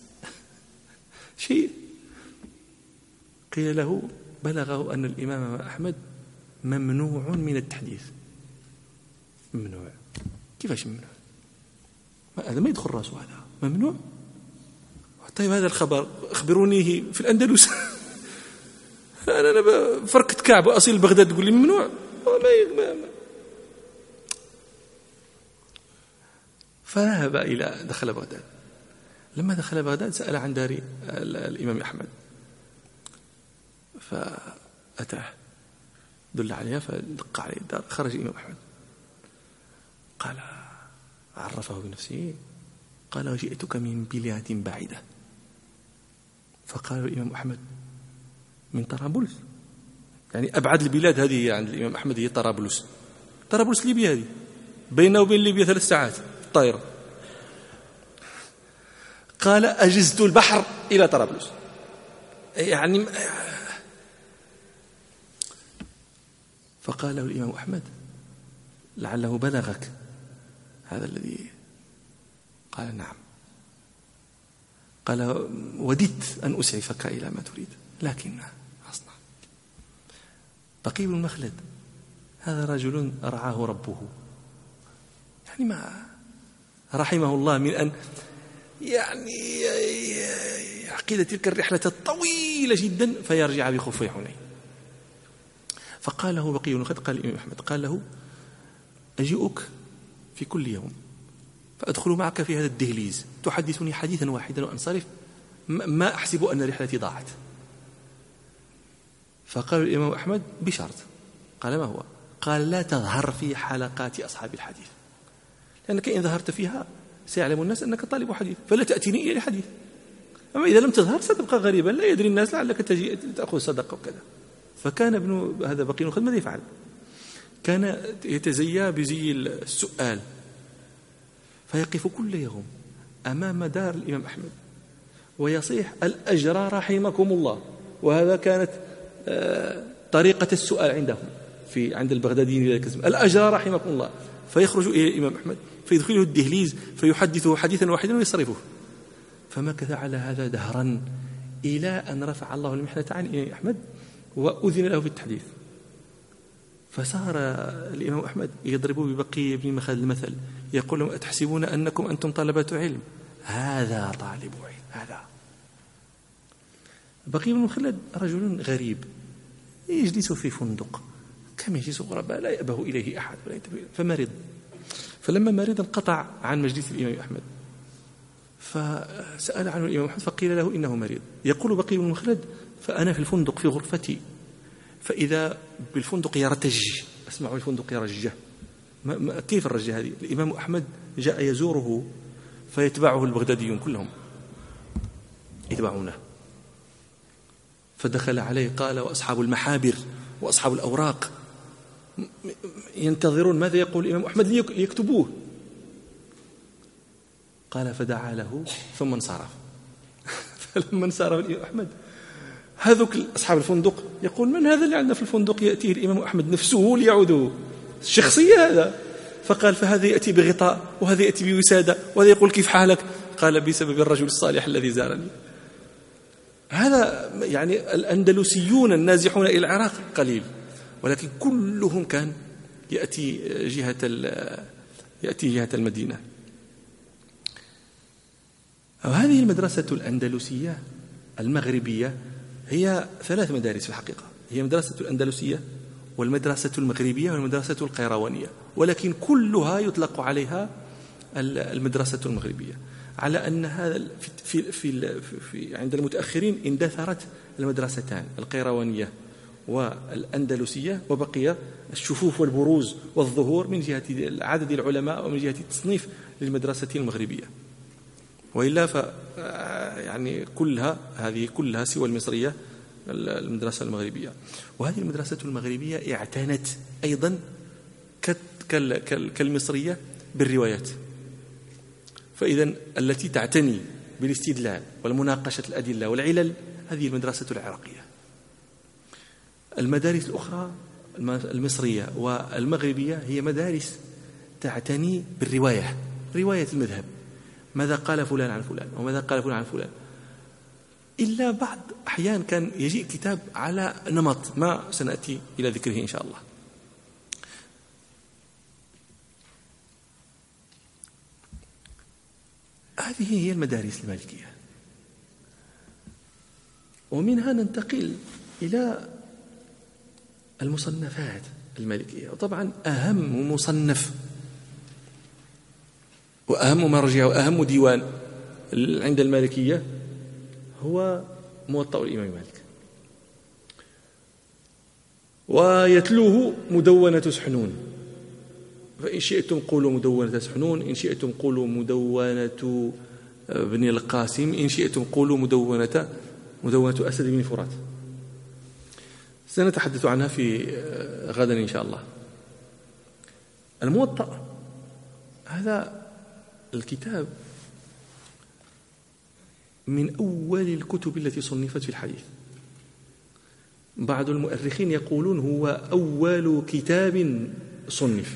شيء. قيل له بلغه أن الإمام أحمد ممنوع من التحديث. ممنوع؟ كيفاش ممنوع؟ هذا ما يدخل راسه، هذا ممنوع. طيب هذا الخبر أخبرونيه في الأندلس. أنا أنا فركة كعب أصيل بغداد تقول لي ممنوع؟ ما ما فذهب إلى دخل بغداد. لما دخل بغداد سأل عن دار الإمام أحمد فأتاه، دل عليها فدق عليه الدار. خرج الإمام أحمد قال، عرفه بنفسه، قال وجئتك من بلاد بعيدة. فقال الإمام أحمد من طرابلس، يعني أبعد البلاد هذه عند الإمام أحمد هي طرابلس. طرابلس ليبيا هذه، بينه وبين ليبيا ثلاث ساعات الطائرة. قال أجزت البحر إلى طرابلس، يعني. فقال له الإمام أحمد لعله بلغك هذا الذي. قال نعم. قال وددت أن أسعفك إلى ما تريد لكن أصنع. بقي بن مخلد هذا رجل رعاه ربه، يعني ما رحمه الله من أن يعني عقيدة تلك الرحلة الطويلة جدا فيرجع بخفي حنين. فقال له بقي بن مخلد، قال الإمام أحمد، قال له أجيئك في كل يوم فأدخل معك في هذا الدهليز تحدثني حديثا واحدا وأنصرف، ما أحسب أن رحلتي ضاعت. فقال الإمام أحمد بشرط. قال ما هو؟ قال لا تظهر في حلقات أصحاب الحديث، لأنك إن ظهرت فيها سيعلم الناس أنك طالب حديث، فلا تأتيني إلى حديث. أما إذا لم تظهر ستبقى غريبا لا يدري الناس، لعلك تجي تأخذ صدقة وكذا. فكان ابن هذا بقي بن مخلد ماذا يفعل؟ كان يتزيى بزي السؤال، فيقف كل يوم أمام دار الإمام أحمد ويصيح الأجر رحمكم الله. وهذا كانت طريقة السؤال عندهم في عند البغداديين، الأجر رحمكم الله. فيخرج إلى الإمام أحمد فيدخله الدهليز فيحدثه حديثا واحدا ويصرفه. فمكث على هذا دهرا إلى أن رفع الله المحنة عن الإمام أحمد وأذن له في التحديث. فصار الإمام أحمد يضرب ببقي بن مخلد المثل، يقول لهم أتحسبون أنكم أنتم طلبة علم؟ هذا طالب علم. هذا بقي بن مخلد رجل غريب يجلس في فندق كما يجلس غرباء لا يأبه إليه أحد ولا ينتبه. فمرض، فلما مرض انقطع عن مجلس الإمام أحمد، فسأل عنه الإمام أحمد فقيل له إنه مريض. يقول بقي بن مخلد فأنا في الفندق في غرفتي فإذا بالفندق يرتج، أسمع الفندق يرجه. كيف الرجة هذه؟ الإمام أحمد جاء يزوره فيتبعه البغداديون كلهم يتبعونه. فدخل عليه قال وأصحاب المحابر وأصحاب الأوراق ينتظرون ماذا يقول الإمام أحمد ليكتبوه. قال فدعا له ثم انصرف. فلما انصرف الإمام أحمد هذوك أصحاب الفندق يقول من هذا اللي عندنا في الفندق يأتيه الإمام أحمد نفسه ليعوده الشخصية هذا. فقال فهذا يأتي بغطاء وهذا يأتي بوسادة وهذا يقول كيف حالك؟ قال بسبب الرجل الصالح الذي زارني. هذا يعني الأندلسيون النازحون إلى العراق قليل، ولكن كلهم كان يأتي جهة يأتي جهة المدينة. وهذه المدرسة الأندلسية المغربية هي ثلاث مدارس في الحقيقة، هي مدرسة الأندلسية والمدرسة المغربية والمدرسة القيروانية، ولكن كلها يطلق عليها المدرسة المغربية، على أن هذا في في في, في عند المتأخرين اندثرت المدرستان القيروانية والأندلسية، وبقي الشفوف والبروز والظهور من جهة عدد العلماء ومن جهة التصنيف للمدرسة المغربية. وإلا ف يعني كلها هذه كلها سوى المصرية المدرسة المغربية. وهذه المدرسة المغربية اعتنت أيضا كالمصرية بالروايات، فإذا التي تعتني بالاستدلال والمناقشة الأدلة والعلل هذه المدرسة العراقية. المدارس الأخرى المصرية والمغربية هي مدارس تعتني بالرواية، رواية المذهب، ماذا قال فلان عن فلان وماذا قال فلان عن فلان، إلا بعض أحيان كان يجيء كتاب على نمط ما سنأتي إلى ذكره إن شاء الله. هذه هي المدارس المالكية، ومنها ننتقل إلى المصنفات المالكية. وطبعا أهم مصنف وأهم مرجع وأهم ديوان عند المالكية هو موطأ الإمام مالك، ويتلوه مدونة سحنون، فإن شئتم قولوا مدونة سحنون، إن شئتم قولوا مدونة ابن القاسم، إن شئتم قولوا مدونة مدونة أسد بن فرات. سنتحدث عنها في غدا إن شاء الله. الموطأ هذا الكتاب من أول الكتب التي صنفت في الحديث. بعض المؤرخين يقولون هو أول كتاب صنف،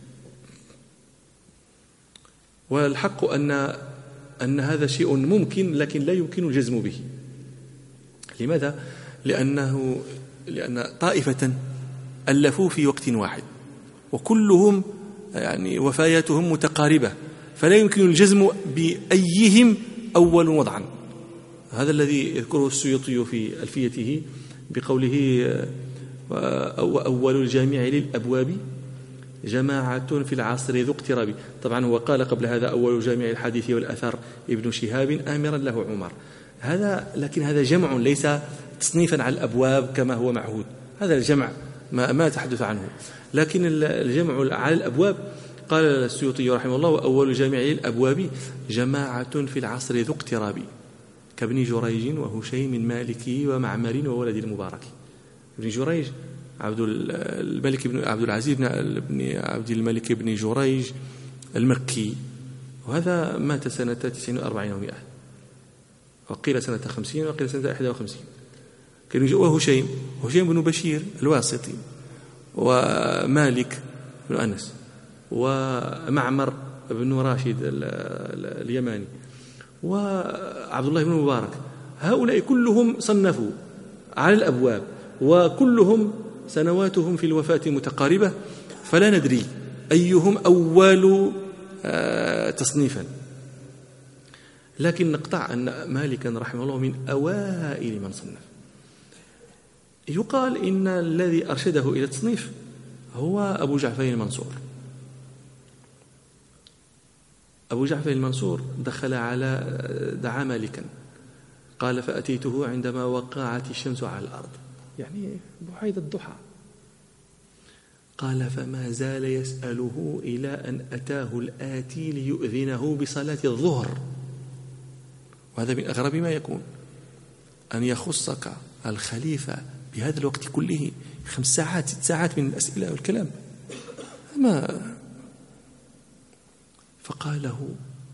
والحق أن أن هذا شيء ممكن لكن لا يمكن الجزم به. لماذا؟ لأنه لأن طائفة ألفوا في وقت واحد وكلهم يعني وفاياتهم متقاربة، فلا يمكن الجزم بأيهم أول وضعا. هذا الذي يذكره السيوطي في ألفيته بقوله وأول الجامع للأبواب جماعة في العصر ذو اقتراب. طبعا هو قال قبل هذا أول جامع الحديث والأثر ابن شهاب آمرا له عمر، هذا لكن هذا جمع ليس تصنيفا على الأبواب كما هو معهود، هذا الجمع ما, ما تحدث عنه، لكن الجمع على الأبواب قال السيوطي رحمه الله وأول جامع للأبواب جماعة في العصر ذو اقتراب كابن جريج وهشيم مالكي ومعمر وولد المبارك. ابن جريج عبد الملك بن عبد العزيز بن عبد الملك بن جريج المكي، وهذا مات سنة تسعين وأربعين ومائة، وقيل سنة خمسين وقيل سنة إحدى وخمسين. وهشيم هشيم بن بشير الواسطي، ومالك بن أنس، ومعمر بن راشد اليماني، وعبد الله بن مبارك، هؤلاء كلهم صنفوا على الأبواب وكلهم سنواتهم في الوفاة متقاربة، فلا ندري أيهم أول تصنيفا، لكن نقطع أن مالكا رحمه الله من أوائل من صنف. يقال إن الذي أرشده إلى التصنيف هو أبو جعفر المنصور. أبو جعفر المنصور دخل على دعا مالكا، قال فأتيته عندما وقعت الشمس على الأرض، يعني بعيد الضحى، قال فما زال يسأله إلى أن أتاه الآتي ليؤذنه بصلاة الظهر. وهذا من أغرب ما يكون، أن يخصك الخليفة بهذا الوقت كله خمس ساعات ست ساعات من الأسئلة والكلام ما. فقال له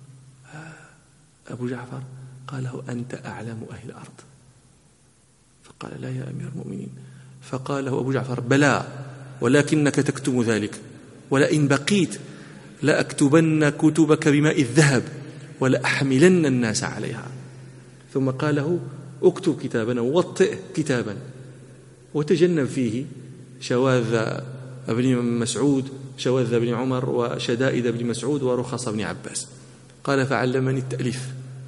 أبو جعفر قال له أنت أعلم أهل الأرض. فقال لا يا أمير المؤمنين. فقال له أبو جعفر بلى ولكنك تكتم ذلك، ولئن بقيت لأكتبن كتبك بماء الذهب ولأحملن الناس عليها. ثم قال له اكتب كتابا ووطئ كتابا وتجنب فيه شواذ ابن مسعود، شواذ ابن عمر، وشدائد ابن مسعود، ورخص ابن عباس. قال فعلمني التأليف.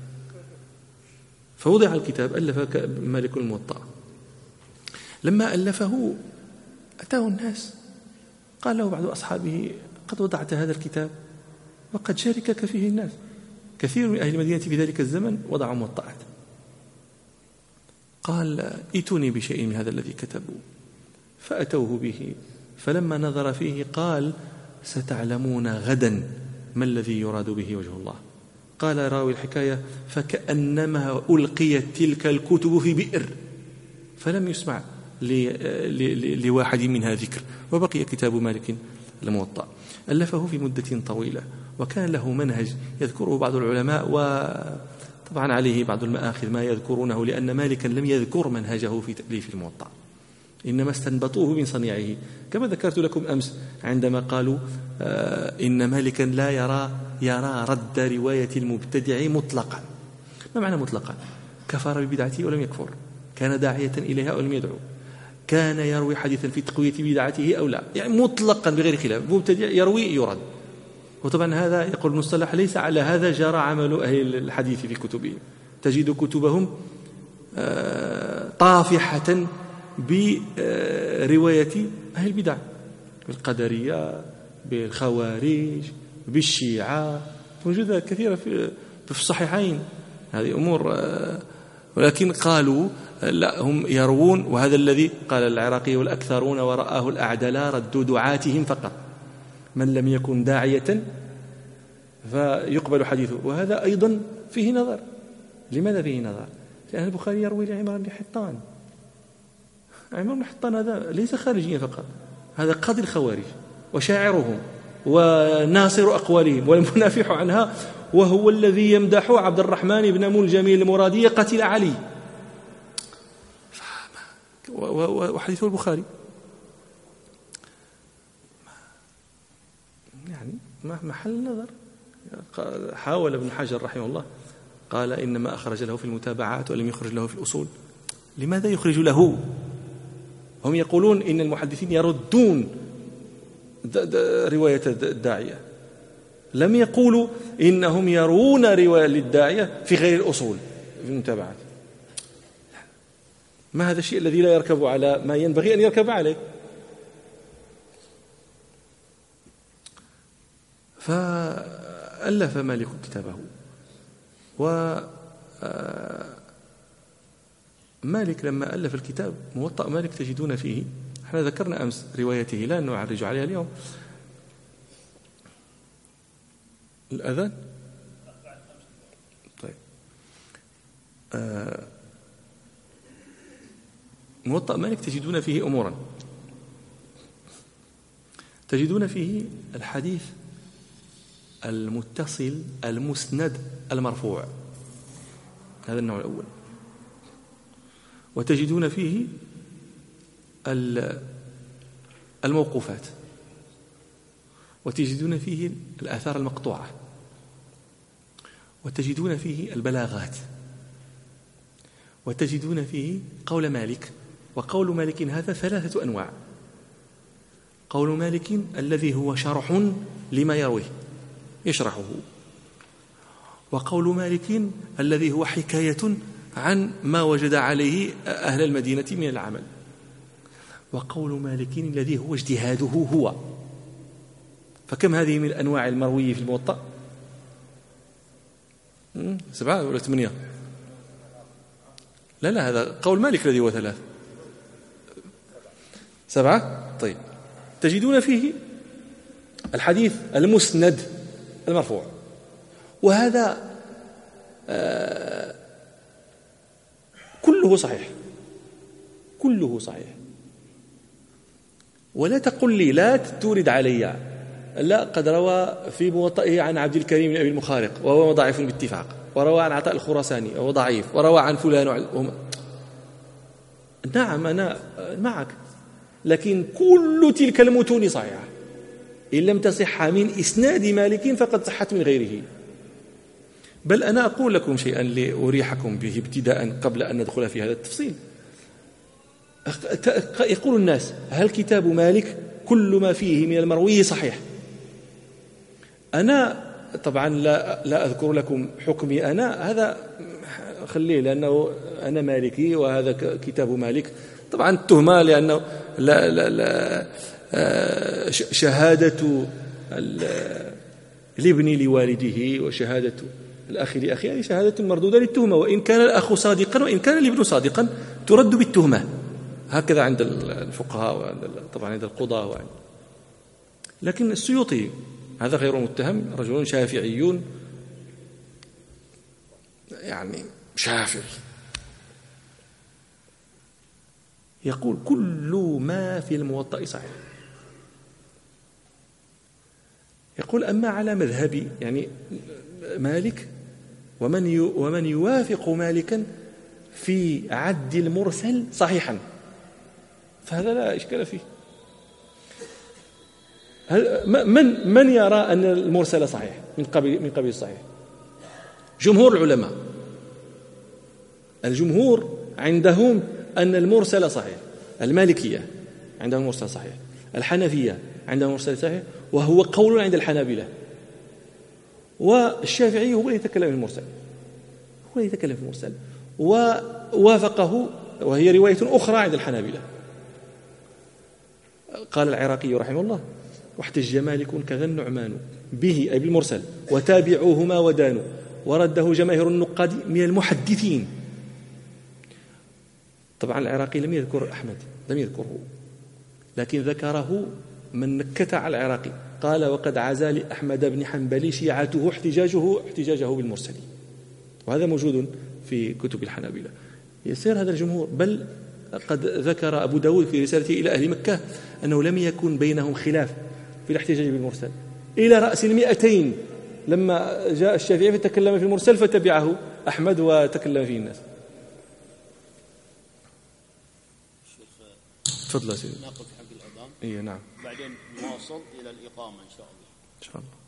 فوضع الكتاب، ألف مالك الموطأ. لما ألفه أتاه الناس، قال له بعض أصحابه قد وضعت هذا الكتاب وقد شاركك فيه الناس، كثير من أهل المدينة في ذلك الزمن وضعوا موطئات. قال ائتوني بشيء من هذا الذي كتبوا. فأتوه به، فلما نظر فيه قال ستعلمون غدا ما الذي يراد به وجه الله. قال راوي الحكاية فكأنما ألقيت تلك الكتب في بئر، فلم يسمع لواحد منها ذكر، وبقي كتاب مالك الموطأ. ألفه في مدة طويلة، وكان له منهج يذكره بعض العلماء، وطبعا عليه بعض المآخذ ما يذكرونه، لأن مالكا لم يذكر منهجه في تأليف الموطأ، إنما استنبطوه من صنيعه، كما ذكرت لكم أمس عندما قالوا آه إن مالكا لا يرى يرى رد رواية المبتدع مطلقا. ما معنى مطلقا؟ كفر ببدعته ولم يكفر، كان داعية إليها أو لم يدعو، كان يروي حديثا في تقوية بدعته أو لا، يعني مطلقا بغير خلاف. مبتدع يروي يرد، وطبعا هذا يقول المصطلح ليس على هذا جرى عمل أهل الحديث في كتبهم. تجد كتبهم آه طافحة برواية أهل البدع، بالقدرية، بالخوارج، بالشيعة، موجودة كثيرة في الصحيحين هذه أمور. ولكن قالوا لا، هم يروون، وهذا الذي قال العراقي والأكثرون ورآه الأعدلاء ردوا دعاتهم فقط، من لم يكن داعية فيقبل حديثه. وهذا أيضا فيه نظر. لماذا فيه نظر؟ لأن البخاري يروي لعمران بن حطان. عمران بن حطان هذا ليس خارجيا فقط، هذا قاضي الخوارج وشاعرهم وناصر أقوالهم والمنافح عنها، وهو الذي يمدح عبد الرحمن بن ملجم المرادي قتل علي، وحديثه البخاري. يعني محل نظر. حاول ابن حجر رحمه الله، قال إنما أخرج له في المتابعات ولم يخرج له في الأصول. لماذا يخرج له؟ هم يقولون إن المحدثين يردون رواية الداعية، لم يقولوا إنهم يرون رواية للداعية في غير الأصول في المتابعات. ما هذا الشيء الذي لا يركب على ما ينبغي أن يركب عليه؟ فألف مالك كتابه. ومالك لما ألف الكتاب موطأ مالك تجدون فيه، احنا ذكرنا أمس روايته لا نعرج عليها اليوم. الأذان طيب. آه موطأ مالك تجدون فيه أمورا، تجدون فيه الحديث المتصل المسند المرفوع، هذا النوع الأول. وتجدون فيه الموقوفات، وتجدون فيه الآثار المقطوعة، وتجدون فيه البلاغات، وتجدون فيه قول مالك. وقول مالك هذا ثلاثة أنواع: قول مالك الذي هو شرح لما يرويه يشرحه، وقول مالك الذي هو حكاية عن ما وجد عليه أهل المدينة من العمل، وقول مالك الذي هو اجتهاده هو. فكم هذه من أنواع المروي في الموطأ؟ سبعة ولا ثمانية؟ لا لا، هذا قول مالك الذي هو ثلاث. سبعة. طيب، تجدون فيه الحديث المسند المرفوع، وهذا آه كله صحيح، كله صحيح. ولا تقل لي، لا تورد علي لا قد روى في موطئه عن عبد الكريم بن أبي المخارق وهو ضعيف باتفاق، وروى عن عطاء الخراساني وهو ضعيف، وروى عن فلان وعن... نعم أنا معك، لكن كل تلك المتون صحيحة، إن لم تصح من إسناد مالك فقد صحت من غيره. بل أنا أقول لكم شيئا لأريحكم به ابتداء قبل أن ندخل في هذا التفصيل. يقول الناس: هل كتاب مالك كل ما فيه من المروي صحيح؟ أنا طبعا لا, لا أذكر لكم حكمي أنا، هذا خليه، لأنه أنا مالكي وهذا كتاب مالك. طبعا التهمة لأنه لا لا لا شهادة الابن لوالده وشهادة الأخ لأخيه، هذه شهادة مردودة للتهمة، وإن كان الأخ صادقا وإن كان الابن صادقا ترد بالتهمة، هكذا عند الفقهاء وعند طبعا عند القضاة وعند. لكن السيوطي هذا غير متهم، رجل شافعي يعني شافعي، يقول كل ما في الموطأ صحيح. يقول أما على مذهبي يعني مالك ومن ومن يوافق مالكا في عد المرسل صحيحا، فهذا لا إشكال فيه. من من يرى أن المرسل صحيح من قبيل من قبيل الصحيح؟ جمهور العلماء. الجمهور عندهم أن المرسل صحيح. المالكية عندهم المرسل صحيح، الحنفية عندهم المرسل صحيح، وهو قول عند الحنابلة، والشافعي هو اللي يتكلم في المرسل، هو اللي يتكلم في المرسل، ووافقه، وهي رواية أخرى عند الحنابلة. قال العراقي رحمه الله: واحتج مالك كذا النعمان به أي بالمرسل، وتابعوهما ودانوا، ورده جماهير النقاد من المحدثين. طبعا العراقي لم يذكر أحمد، لم يذكره، لكن ذكره من نكت على العراقي، قال: وقد عزى لأحمد بن حنبل شيعته احتجاجه احتجاجه بالمرسل، وهذا موجود في كتب الحنابلة. يسير هذا الجمهور، بل قد ذكر أبو داود في رسالته إلى أهل مكة أنه لم يكن بينهم خلاف في الاحتجاج بالمرسل إلى رأس المئتين، لما جاء الشافعي فتكلم في المرسل فتبعه أحمد وتكلم فيه الناس. تفضل يا سيدي. ناقل في حق الأذان. إيه نعم. بعدين نواصل إلى الإقامة إن شاء الله. إن شاء الله.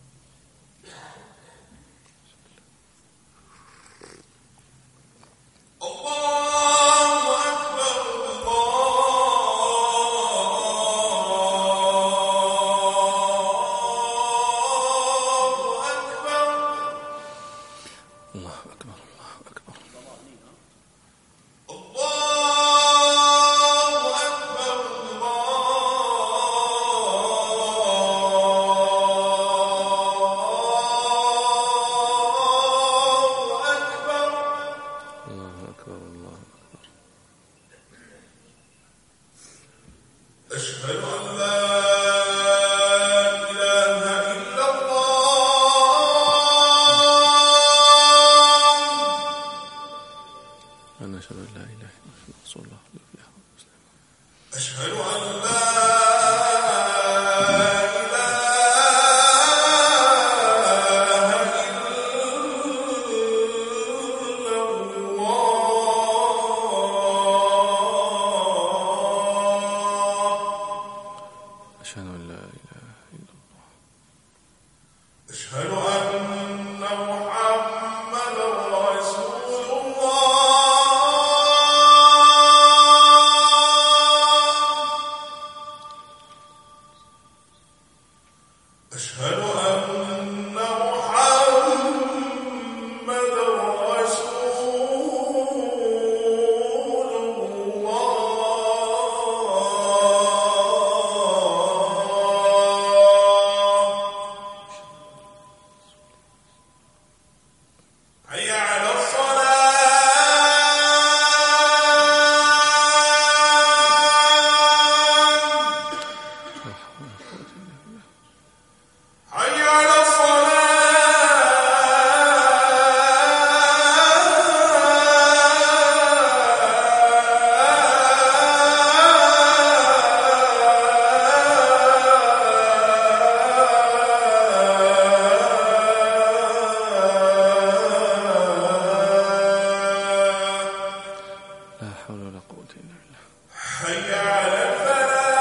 قوة إلا بالله. حي على الفلاح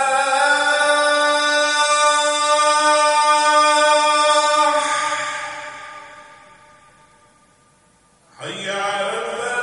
حي على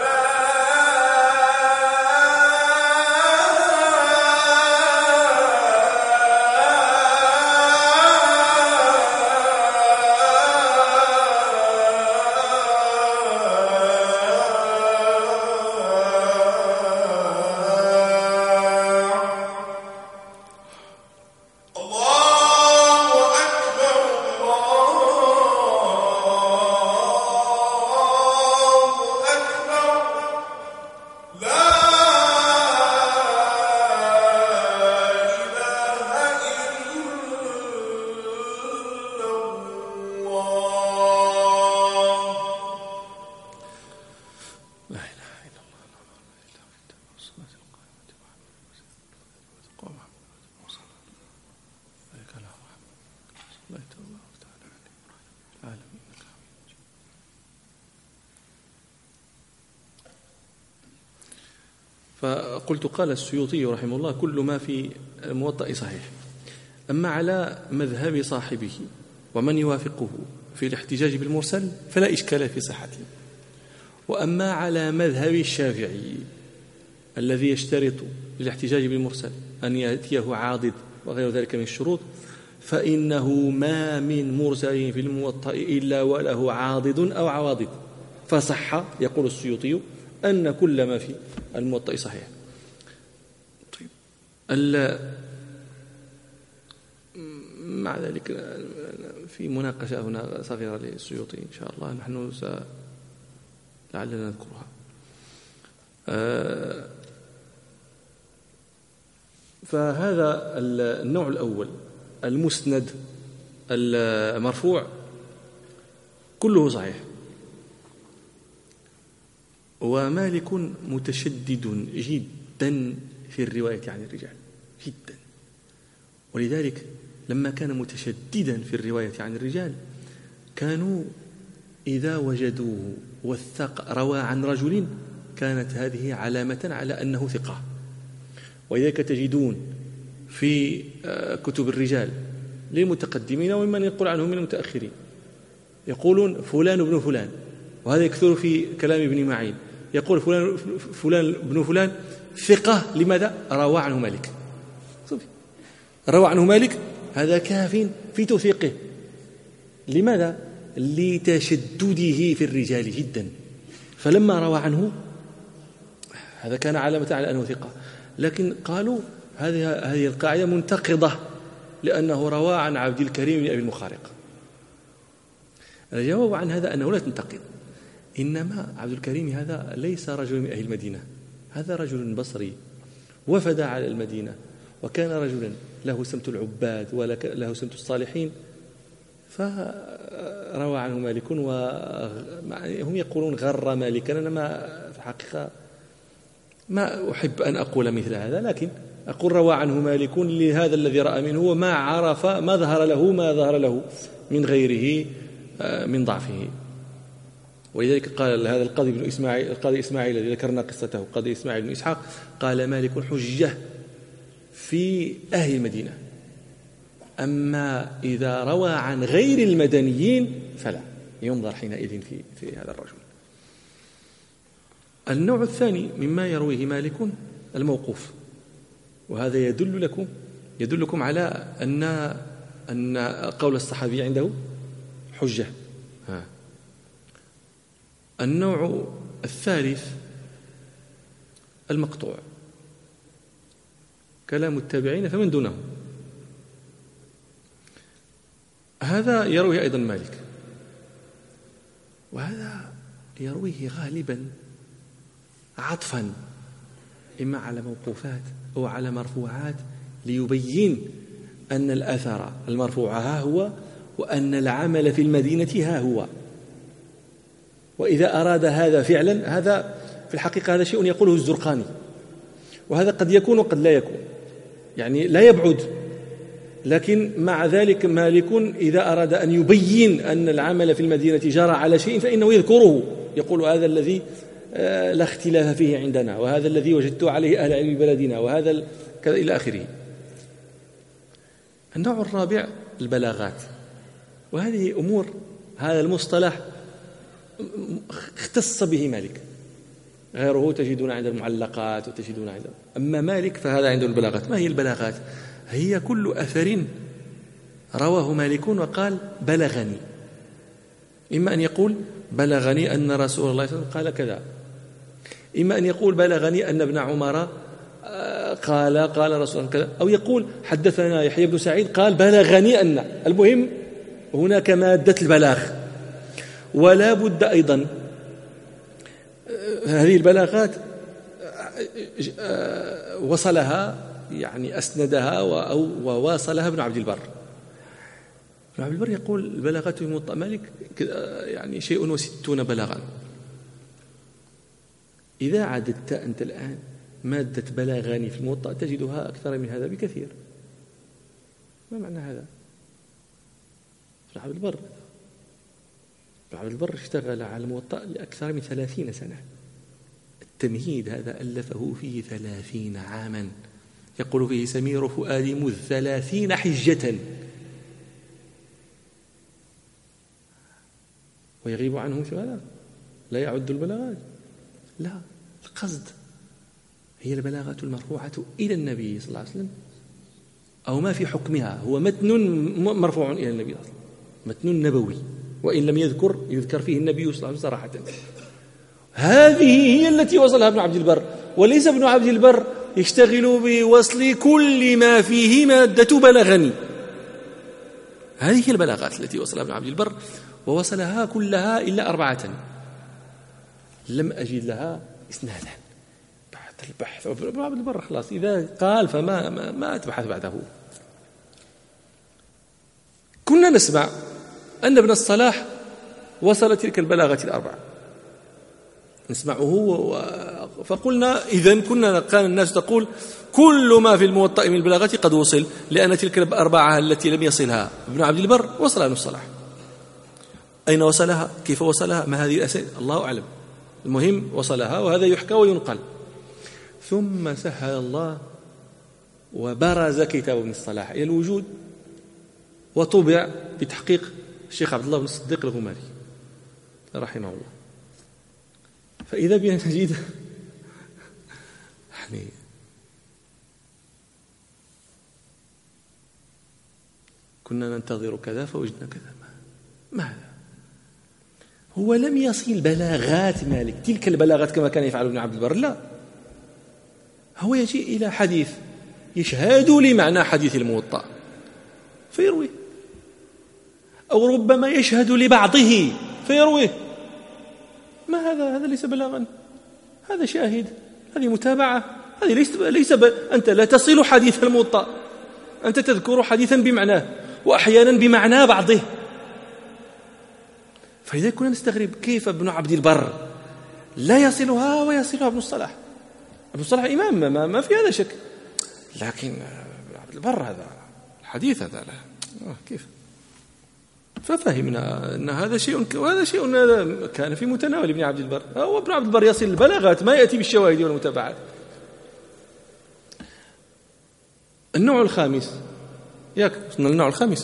فقلت قال السيوطي رحمه الله كل ما في الموطأ صحيح. أما على مذهب صاحبه ومن يوافقه في الاحتجاج بالمرسل فلا إشكال في صحته. وأما على مذهب الشافعي الذي يشترط للاحتجاج بالمرسل أن يأتيه عاضد وغير ذلك من الشروط فإنه ما من مرسل في الموطأ إلا وله عاضد أو عواضد، فصح يقول السيوطي أن كل ما في الموطأ صحيح. طيب مع ذلك في مناقشة هنا صغيرة للسيوطي إن شاء الله نحن لعلنا نذكرها. فهذا النوع الأول المسند المرفوع كله صحيح، ومالك متشدد جدا في الرواية عن الرجال جدا، ولذلك لما كان متشددا في الرواية عن الرجال كانوا إذا وجدوه وثق روى عن رجل كانت هذه علامة على أنه ثقة. ولذلك تجدون في كتب الرجال للمتقدمين وممن يقول عنهم من المتأخرين يقولون فلان ابن فلان، وهذا يكثر في كلام ابن معين، يقول فلان فلان ابن فلان ثقة. لماذا؟ روى عنه مالك، روى عنه مالك، هذا كاف في توثيقه. لماذا؟ لتشدده في الرجال جدا، فلما روى عنه هذا كان علامة على أنه ثقة. لكن قالوا هذه هذه القاعدة منتقضة لأنه روى عن عبد الكريم بن أبي المخارق. الجواب عن هذا أنه لا تنتقض، إنما عبد الكريم هذا ليس رجل من أهل المدينة، هذا رجل بصري وفد على المدينة وكان رجلا له سمت العباد وله سمت الصالحين، فروى عنه مالك وهم يقولون غر مالكا. أنا ما في الحقيقة ما أحب أن أقول مثل هذا، لكن أقول روى عنه مالك لهذا الذي رأى منه وما عرف ما ظهر له ما ظهر له من غيره من ضعفه. ولذلك قال هذا القاضي بن إسماعيل القاضي إسماعيل الذي ذكرنا قصته قاضي إسماعيل بن إسحاق قال مالك حجة في أهل المدينة، أما إذا روى عن غير المدنيين فلا ينظر حينئذ في في هذا الرجل. النوع الثاني مما يرويه مالك الموقوف، وهذا يدل لكم يدلكم على أن أن قول الصحابي عنده حجة. ها. النوع الثالث المقطوع، كلام التابعين فمن دونهم، هذا يرويه أيضا مالك، وهذا يرويه غالبا عطفا إما على موقوفات أو على مرفوعات ليبين أن الأثر المرفوع ها هو وأن العمل في المدينة ها هو. وإذا أراد هذا فعلا، هذا في الحقيقة هذا شيء يقوله الزرقاني، وهذا قد يكون وقد لا يكون، يعني لا يبعد. لكن مع ذلك مالك إذا أراد أن يبين أن العمل في المدينة جرى على شيء فإنه يذكره، يقول هذا الذي لا اختلاف فيه عندنا، وهذا الذي وجدت عليه أهل علم بلدنا، وهذا كذا إلى آخره. النوع الرابع البلاغات، وهذه أمور هذا المصطلح اختص به مالك، غيره تجدون عند المعلقات وتجدون عند، أما مالك فهذا عنده البلاغات. ما هي البلاغات؟ هي كل أثر رواه مالك وقال بلغني، إما أن يقول بلغني أن رسول الله صلى الله عليه وسلم قال كذا، إما أن يقول بلغني أن ابن عمر قال قال رسول الله كذا، أو يقول حدثنا يحيى بن سعيد قال بلغني أن. المهم هناك مادة البلاغ. ولا بد أيضا هذه البلاغات وصلها يعني أسندها أو وواصلها ابن عبد البر. ابن عبد البر يقول البلاغات في موطأ مالك يعني شيء وستون بلاغا. إذا عددت أنت الآن مادة بلاغاني في الموطأ تجدها أكثر من هذا بكثير. ما معنى هذا؟ ابن عبد البر ابن عبد البر اشتغل على الموطأ لأكثر من ثلاثين سنة. التمهيد هذا ألفه فيه ثلاثين عاما، يقول فيه سمير فؤادي مذ ثلاثين حجة، ويغيب عنهم شو هذا؟ لا يعد البلاغات، لا، القصد هي البلاغات المرفوعة إلى النبي صلى الله عليه وسلم أو ما في حكمها هو متن مرفوع إلى النبي صلى الله عليه وسلم، متن نبوي، وإن لم يذكر يذكر فيه النبي صلى الله عليه وسلم صراحة. هذه هي التي وصلها ابن عبد البر، وليس ابن عبد البر يشتغل بوصل كل ما فيه مادة بلغني. هذه هي البلاغات التي وصلها ابن عبد البر، ووصلها كلها إلا أربعة لم أجد لها إسنادا. بعد البحث ابن عبد البر خلاص إذا قال فما ما, ما تبحث بعده. كنا نسمع أن ابن الصلاح وصل تلك البلاغة الأربعة، نسمعه فقلنا إذن كنا كان الناس تقول كل ما في الموطأ من البلاغة قد وصل، لأن تلك الأربعة التي لم يصلها ابن عبد البر وصلها ابن الصلاح. أين وصلها؟ كيف وصلها؟ ما هذه الأسئلة؟ الله أعلم. المهم وصلها، وهذا يحكى وينقل. ثم سهل الله وبرز كتاب ابن الصلاح إلى الوجود، وطبع بتحقيق الشيخ عبد الله بن الصديق الغماري رحمه الله. فإذا بنا نجد يعني كنا ننتظر كذا فوجدنا كذا. ما هذا؟ هو لم يصل بلاغات مالك تلك البلاغات كما كان يفعل ابن عبد البر، لا، هو يجي إلى حديث يشهد لمعنى حديث الموطأ فيرويه، أو ربما يشهد لبعضه فيرويه. ما هذا؟ هذا ليس بلاغا، هذا شاهد، هذه متابعة، هذه ليس ليس ب... أنت لا تصل حديث الموطأ، أنت تذكر حديثا بمعناه وأحيانا بمعنى بعضه. فإذا كنا نستغرب كيف ابن عبد البر لا يصلها ويصلها ابن الصلاح. ابن الصلاح إمام، ما, ما في هذا شك، لكن ابن عبد البر هذا الحديث هذا لا. آه كيف؟ ففهمنا أن هذا شيء وهذا شيء كان في متناول ابن عبد البر. هو ابن عبد البر يصل البلاغات، ما يأتي بالشواهد والمتابعات. النوع الخامس، ياك وصلنا للنوع الخامس،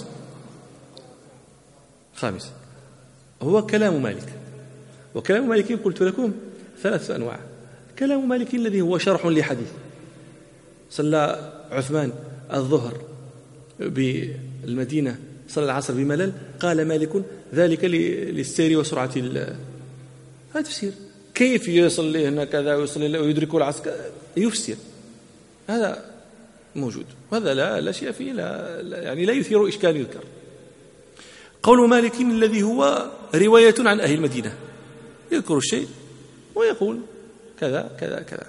خامس هو كلام مالك. وكلام مالك قلت لكم ثلاث أنواع. كلام مالك الذي هو شرح لحديث، صلى عثمان الظهر بالمدينة صلى العصر بملل، قال مالك ذلك للسير وسرعة هذا تفسير. كيف يصلي هنا كذا ويصلي ويدرك العصر يفسر، هذا موجود، وهذا لا لا شيء فيه، لا, لا يعني لا يثير إشكال يذكر. قول مالك الذي هو رواية عن أهل المدينة، يذكر الشيء ويقول كذا كذا كذا،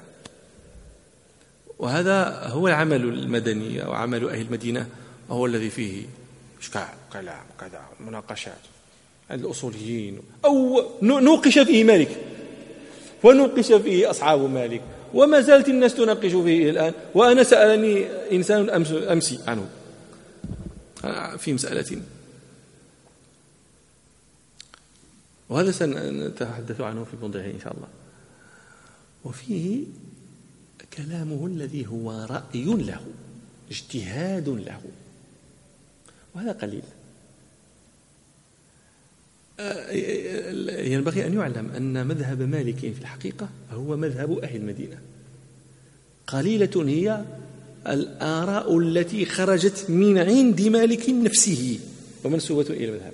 وهذا هو العمل المدني أو عمل أهل المدينة، وهو الذي فيه إشكال كلام كذا مناقشات عند الأصوليين، أو نوقش فيه مالك ونوقش فيه أصحاب مالك، وما زالت الناس تناقش فيه الآن. وأنا سألني إنسان أمس أمسي عنه في مسألة، وهذا سنتحدث عنه في موضعه إن شاء الله. وفيه كلامه الذي هو رأي له، اجتهاد له، وهذا قليل. ينبغي أن يعلم أن مذهب مالك في الحقيقة هو مذهب أهل المدينة. قليلة هي الآراء التي خرجت من عند مالك نفسه ومنسوبة إلى المذهب.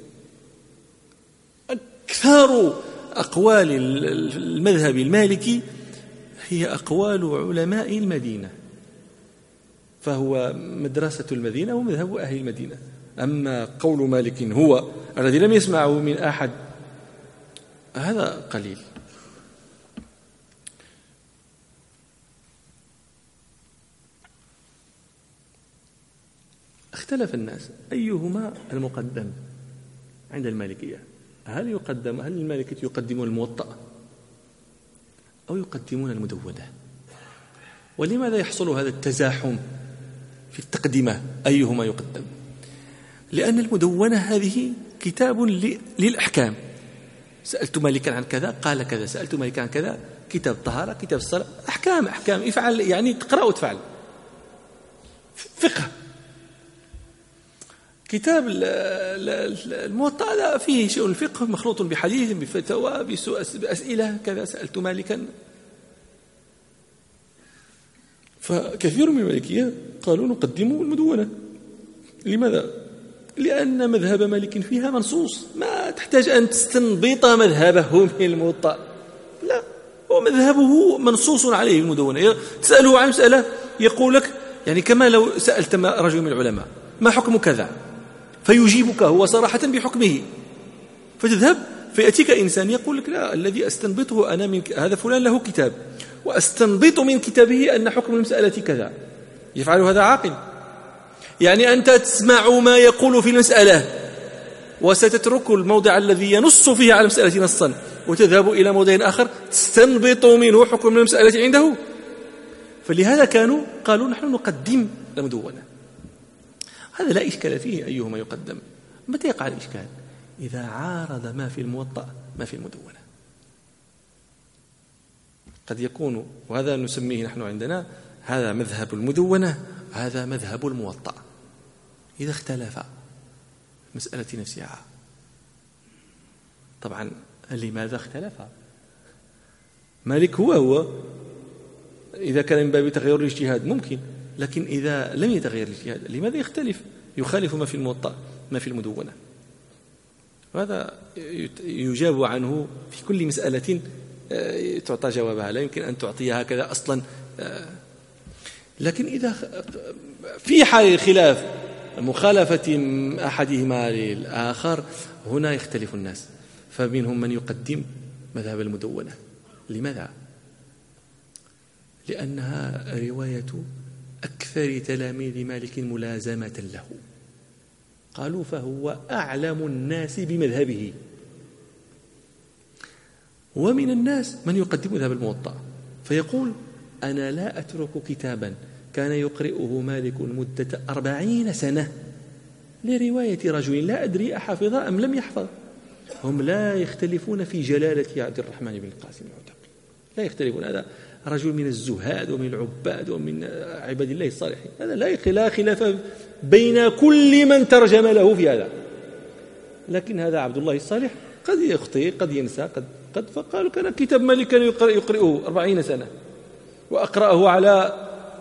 أكثر أقوال المذهب المالكي هي أقوال علماء المدينة، فهو مدرسة المدينة ومذهب أهل المدينة. أما قول مالك هو الذي لم يسمعه من أحد هذا قليل. اختلف الناس أيهما المقدم عند المالكية. هل يقدم هل المالكية يقدمون الموطأ أو يقدمون المدونة؟ ولماذا يحصل هذا التزاحم في التقدمة أيهما يقدم؟ لأن المدونة هذه كتاب للأحكام. سألت مالكا عن كذا قال كذا، سألت مالكا عن كذا، كتاب طهارة، كتاب الصلاة، أحكام أحكام افعل، يعني تقرأ وتفعل. فقه. كتاب الموطأ فيه شيء الفقه مخلوط بحديث بفتوى بأسئلة كذا. سألت مالكا، فكثير من المالكية قالوا نقدم المدونة. لماذا؟ لأن مذهب مالك فيها منصوص، ما تحتاج أن تستنبط مذهبه من الموطأ، لا، هو مذهبه منصوص عليه المدونة. تسأله عن مسألة يقول لك، يعني كما لو سألت رجل من العلماء ما حكم كذا، فيجيبك هو صراحة بحكمه، فتذهب فيأتيك إنسان يقول لك لا، الذي أستنبطه أنا من هذا فلان له كتاب وأستنبط من كتابه أن حكم المسألة كذا. يفعل هذا عاقل؟ يعني أنت تسمع ما يقول في المسألة وستترك الموضع الذي ينص فيه على المسألة نصا وتذهب إلى موضع آخر تستنبط منه حكم المسألة عنده. فلهذا كانوا قالوا نحن نقدم المدونة. هذا لا إشكال فيه أيهما يقدم. متى يقع الإشكال؟ إذا عارض ما في الموطأ ما في المدونة. قد يكون، وهذا نسميه نحن عندنا هذا مذهب المدونة، هذا مذهب الموطأ. إذا اختلف مسألة نفسها، طبعا لماذا اختلف؟ مالك هو هو، إذا كان من باب تغير الاجتهاد ممكن، لكن إذا لم يتغير الاجتهاد لماذا يختلف؟ يخالف ما في الموطأ ما في المدونة. وهذا يجاب عنه في كل مسألة تعطى جوابها، لا يمكن أن تعطيها هكذا أصلا. لكن إذا في حال الخلاف مخالفة أحدهما للآخر هنا يختلف الناس، فمنهم من يقدم مذهب المدونة. لماذا؟ لأنها رواية أكثر تلاميذ مالك ملازمة له. قالوا فهو أعلم الناس بمذهبه. ومن الناس من يقدم مذهب الموطأ فيقول أنا لا أترك كتابا كان يقرئه مالك مدة أربعين سنة لرواية رجل لا أدري أحفظ أم لم يحفظ. هم لا يختلفون في جلالة عبد الرحمن بن القاسم العتقي، لا يختلفون. هذا رجل من الزهاد ومن العباد ومن عباد الله الصالحين، هذا لا خلاف بين كل من ترجم له في هذا. لكن هذا عبد الله الصالح قد يخطئ قد ينسى قد قد فقالوا كان كتاب مالك كان يقرئه أربعين سنة وأقرأه على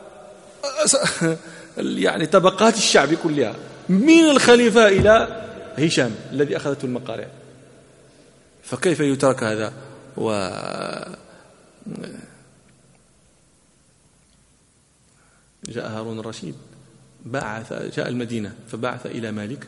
يعني طبقات الشعب كلها، من الخليفة إلى هشام الذي أخذته المقارئ. فكيف يترك هذا؟ و جاء هارون الرشيد بعث جاء المدينة فبعث إلى مالك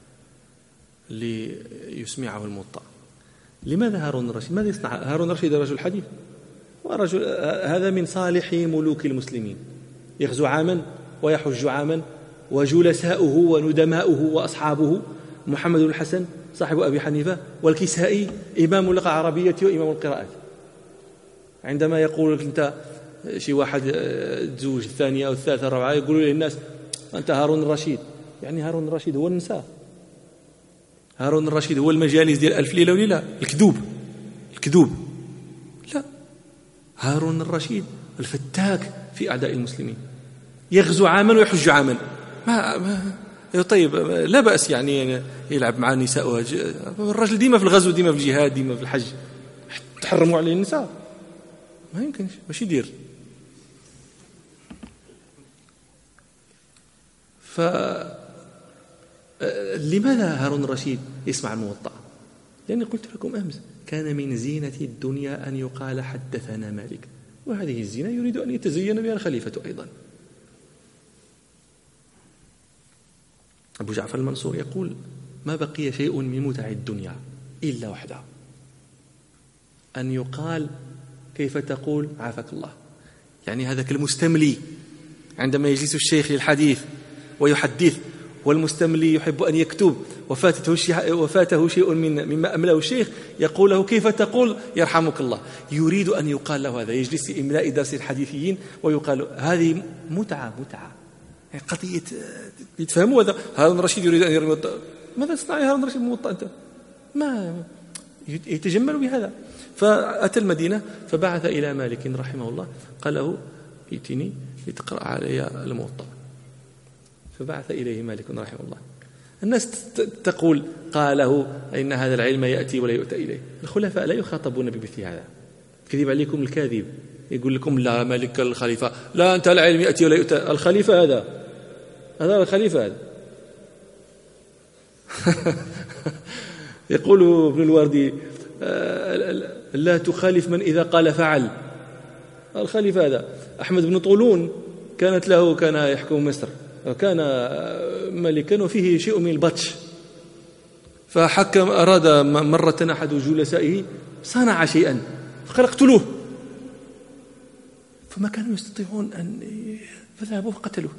ليسمعه الموطأ. لماذا هارون الرشيد؟ ماذا يصنع هارون الرشيد؟ رجل حديث، ورجل هذا من صالح ملوك المسلمين، يغزو عاما ويحج عاما، وجلساؤه وندماؤه وأصحابه محمد بن الحسن صاحب أبي حنيفة والكسائي إمام اللغة العربية وإمام القراءات. عندما يقول لك أنت شي واحد تزوج الثانية أو الثالثة الرابعة يقولوا للناس أنت هارون الرشيد، يعني هارون الرشيد هو النساء، هارون الرشيد هو المجالس ديال ألف ليلة وليلة، الكذوب الكذوب لا، هارون الرشيد الفتاك في أعداء المسلمين، يغزو عاما ويحج عاما. ما, ما طيب لا بأس يعني يلعب مع النساء. الرجل ديما في الغزو، ديما في الجهاد، ديما في الحج، تحرموا عليه النساء؟ ما يمكنش. باش يدير؟ ف لماذا هارون الرشيد يسمع الموطأ؟ لأني قلت لكم أمس كان من زينة الدنيا أن يقال حدثنا مالك، وهذه الزينة يريد أن يتزين بها الخليفة أيضا. أبو جعفر المنصور يقول: ما بقي شيء من متع الدنيا إلا وحده، أن يقال كيف تقول عافاك الله. يعني هذاك المستملي عندما يجلس الشيخ للحديث ويحدث، والمستملي يحب أن يكتب، وفاته شيء, وفاته شيء من مما أمله الشيخ، يقول له كيف تقول يرحمك الله. يريد أن يقال له هذا. يجلس في إملاء درس الحديثيين ويقال هذه متعة متعة يعني قضية يتفهموا. هذا هارون الرشيد يريد أن يرمي. ماذا تصنع يا هارون الرشيد موطأ أنت؟ ما يتجمل بهذا. فأتى المدينة فبعث إلى مالك رحمه الله، قال له ائتني لتقرأ علي الموطأ. فبعث إليه مالك رحمه الله. الناس تقول قاله إن هذا العلم يأتي ولا يؤتى إليه. الخلفاء لا يخاطبون بمثل هذا. كذب عليكم الكاذب يقول لكم لا مالك الخليفة، لا أنت العلم يأتي ولا يؤتى. الخليفة هذا هذا الخليفة هذا يقول ابن الوردي لا تخالف من إذا قال فعل. الخليفة هذا أحمد بن طولون كانت له، كان يحكم مصر، كان ملكا وفيه شيء من البطش، فحكم أراد مرة أحد جلسائه صنع شيئا فقال اقتلوه، فما كانوا يستطيعون أن فذهبوا فقتلوه.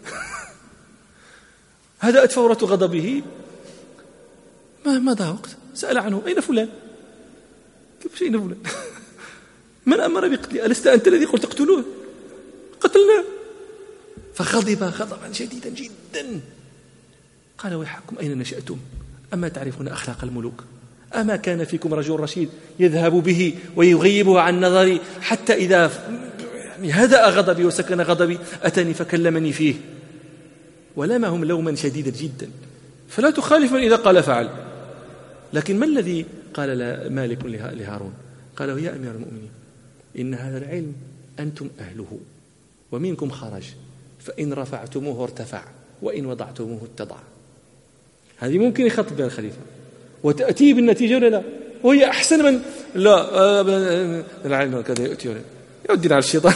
هدأت فورة غضبه، ما مضى وقت سأل عنه أين فلان؟ كيف أين فلان؟ من أمر بقتله؟ ألست أنت الذي قلت اقتلوه؟ قتلناه. فغضب غضبا شديدا جدا، قال ويحكم أين نشأتم؟ أما تعرفون أخلاق الملوك؟ أما كان فيكم رجل رشيد يذهب به ويغيبه عن نظري حتى إذا يعني هدأ غضبي وسكن غضبي أتاني فكلمني فيه، ولمهم لوما شديدا جدا. فلا تخالف من إذا قال فعل. لكن ما الذي قال مالك لهارون؟ قال يا أمير المؤمنين إن هذا العلم أنتم أهله ومنكم خرج، فإن رفعتموه ارتفع وإن وضعتموه اتضع. هذه ممكن يخطب بها الخليفة وتأتي بالنتيجة ولا لا؟ وهي أحسن من لا العلم كذا يأتي ولا يودينا على الشيطان.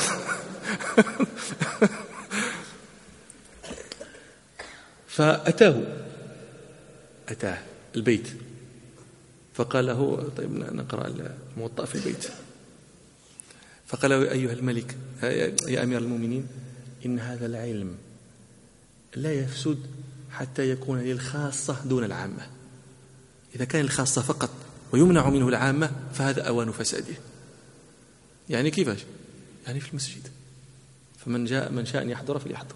فأتاه أتاه البيت فقال له طيب نقرأ الموطأ في البيت. فقال له أيها الملك يا أمير المؤمنين إن هذا العلم لا يفسد حتى يكون للخاصة دون العامة. إذا كان الخاصة فقط ويمنع منه العامة فهذا أوان فساده. يعني كيفاش؟ يعني في المسجد، فمن جاء من شاء أن يحضر فليحضر.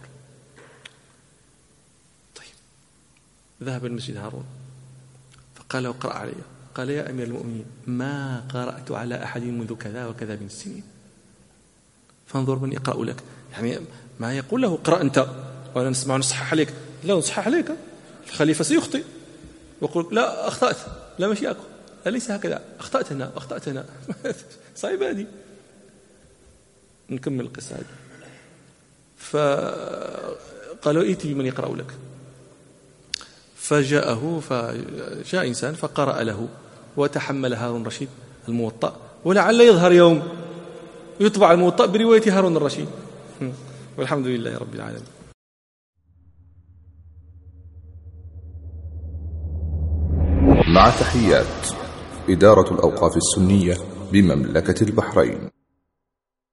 طيب ذهب المسجد هارون فقال له اقرأ علي. قال يا أمير المؤمنين ما قرأت على أحد منذ كذا وكذا من السنين، فانظر من يقرأ لك. يعني ما يقول له اقرأ أنت وأنا نسمع نصحح عليك، لا نصحح عليك، الخليفة سيخطئ ويقول لا أخطأت، لا ماشي أكو، لا ليس هكذا، أخطأت هنا أخطأت هنا. صعيبة هذه. نكمل القصة هذه. فقالوا ائتي بمن يقرأ لك. فجاءه فجاء إنسان فقرأ له وتحمل هارون الرشيد الموطأ، ولعل يظهر يوم يطبع الموطأ برواية هارون الرشيد. والحمد لله رب العالمين. مع تحيات إدارة الأوقاف السنية بمملكة البحرين.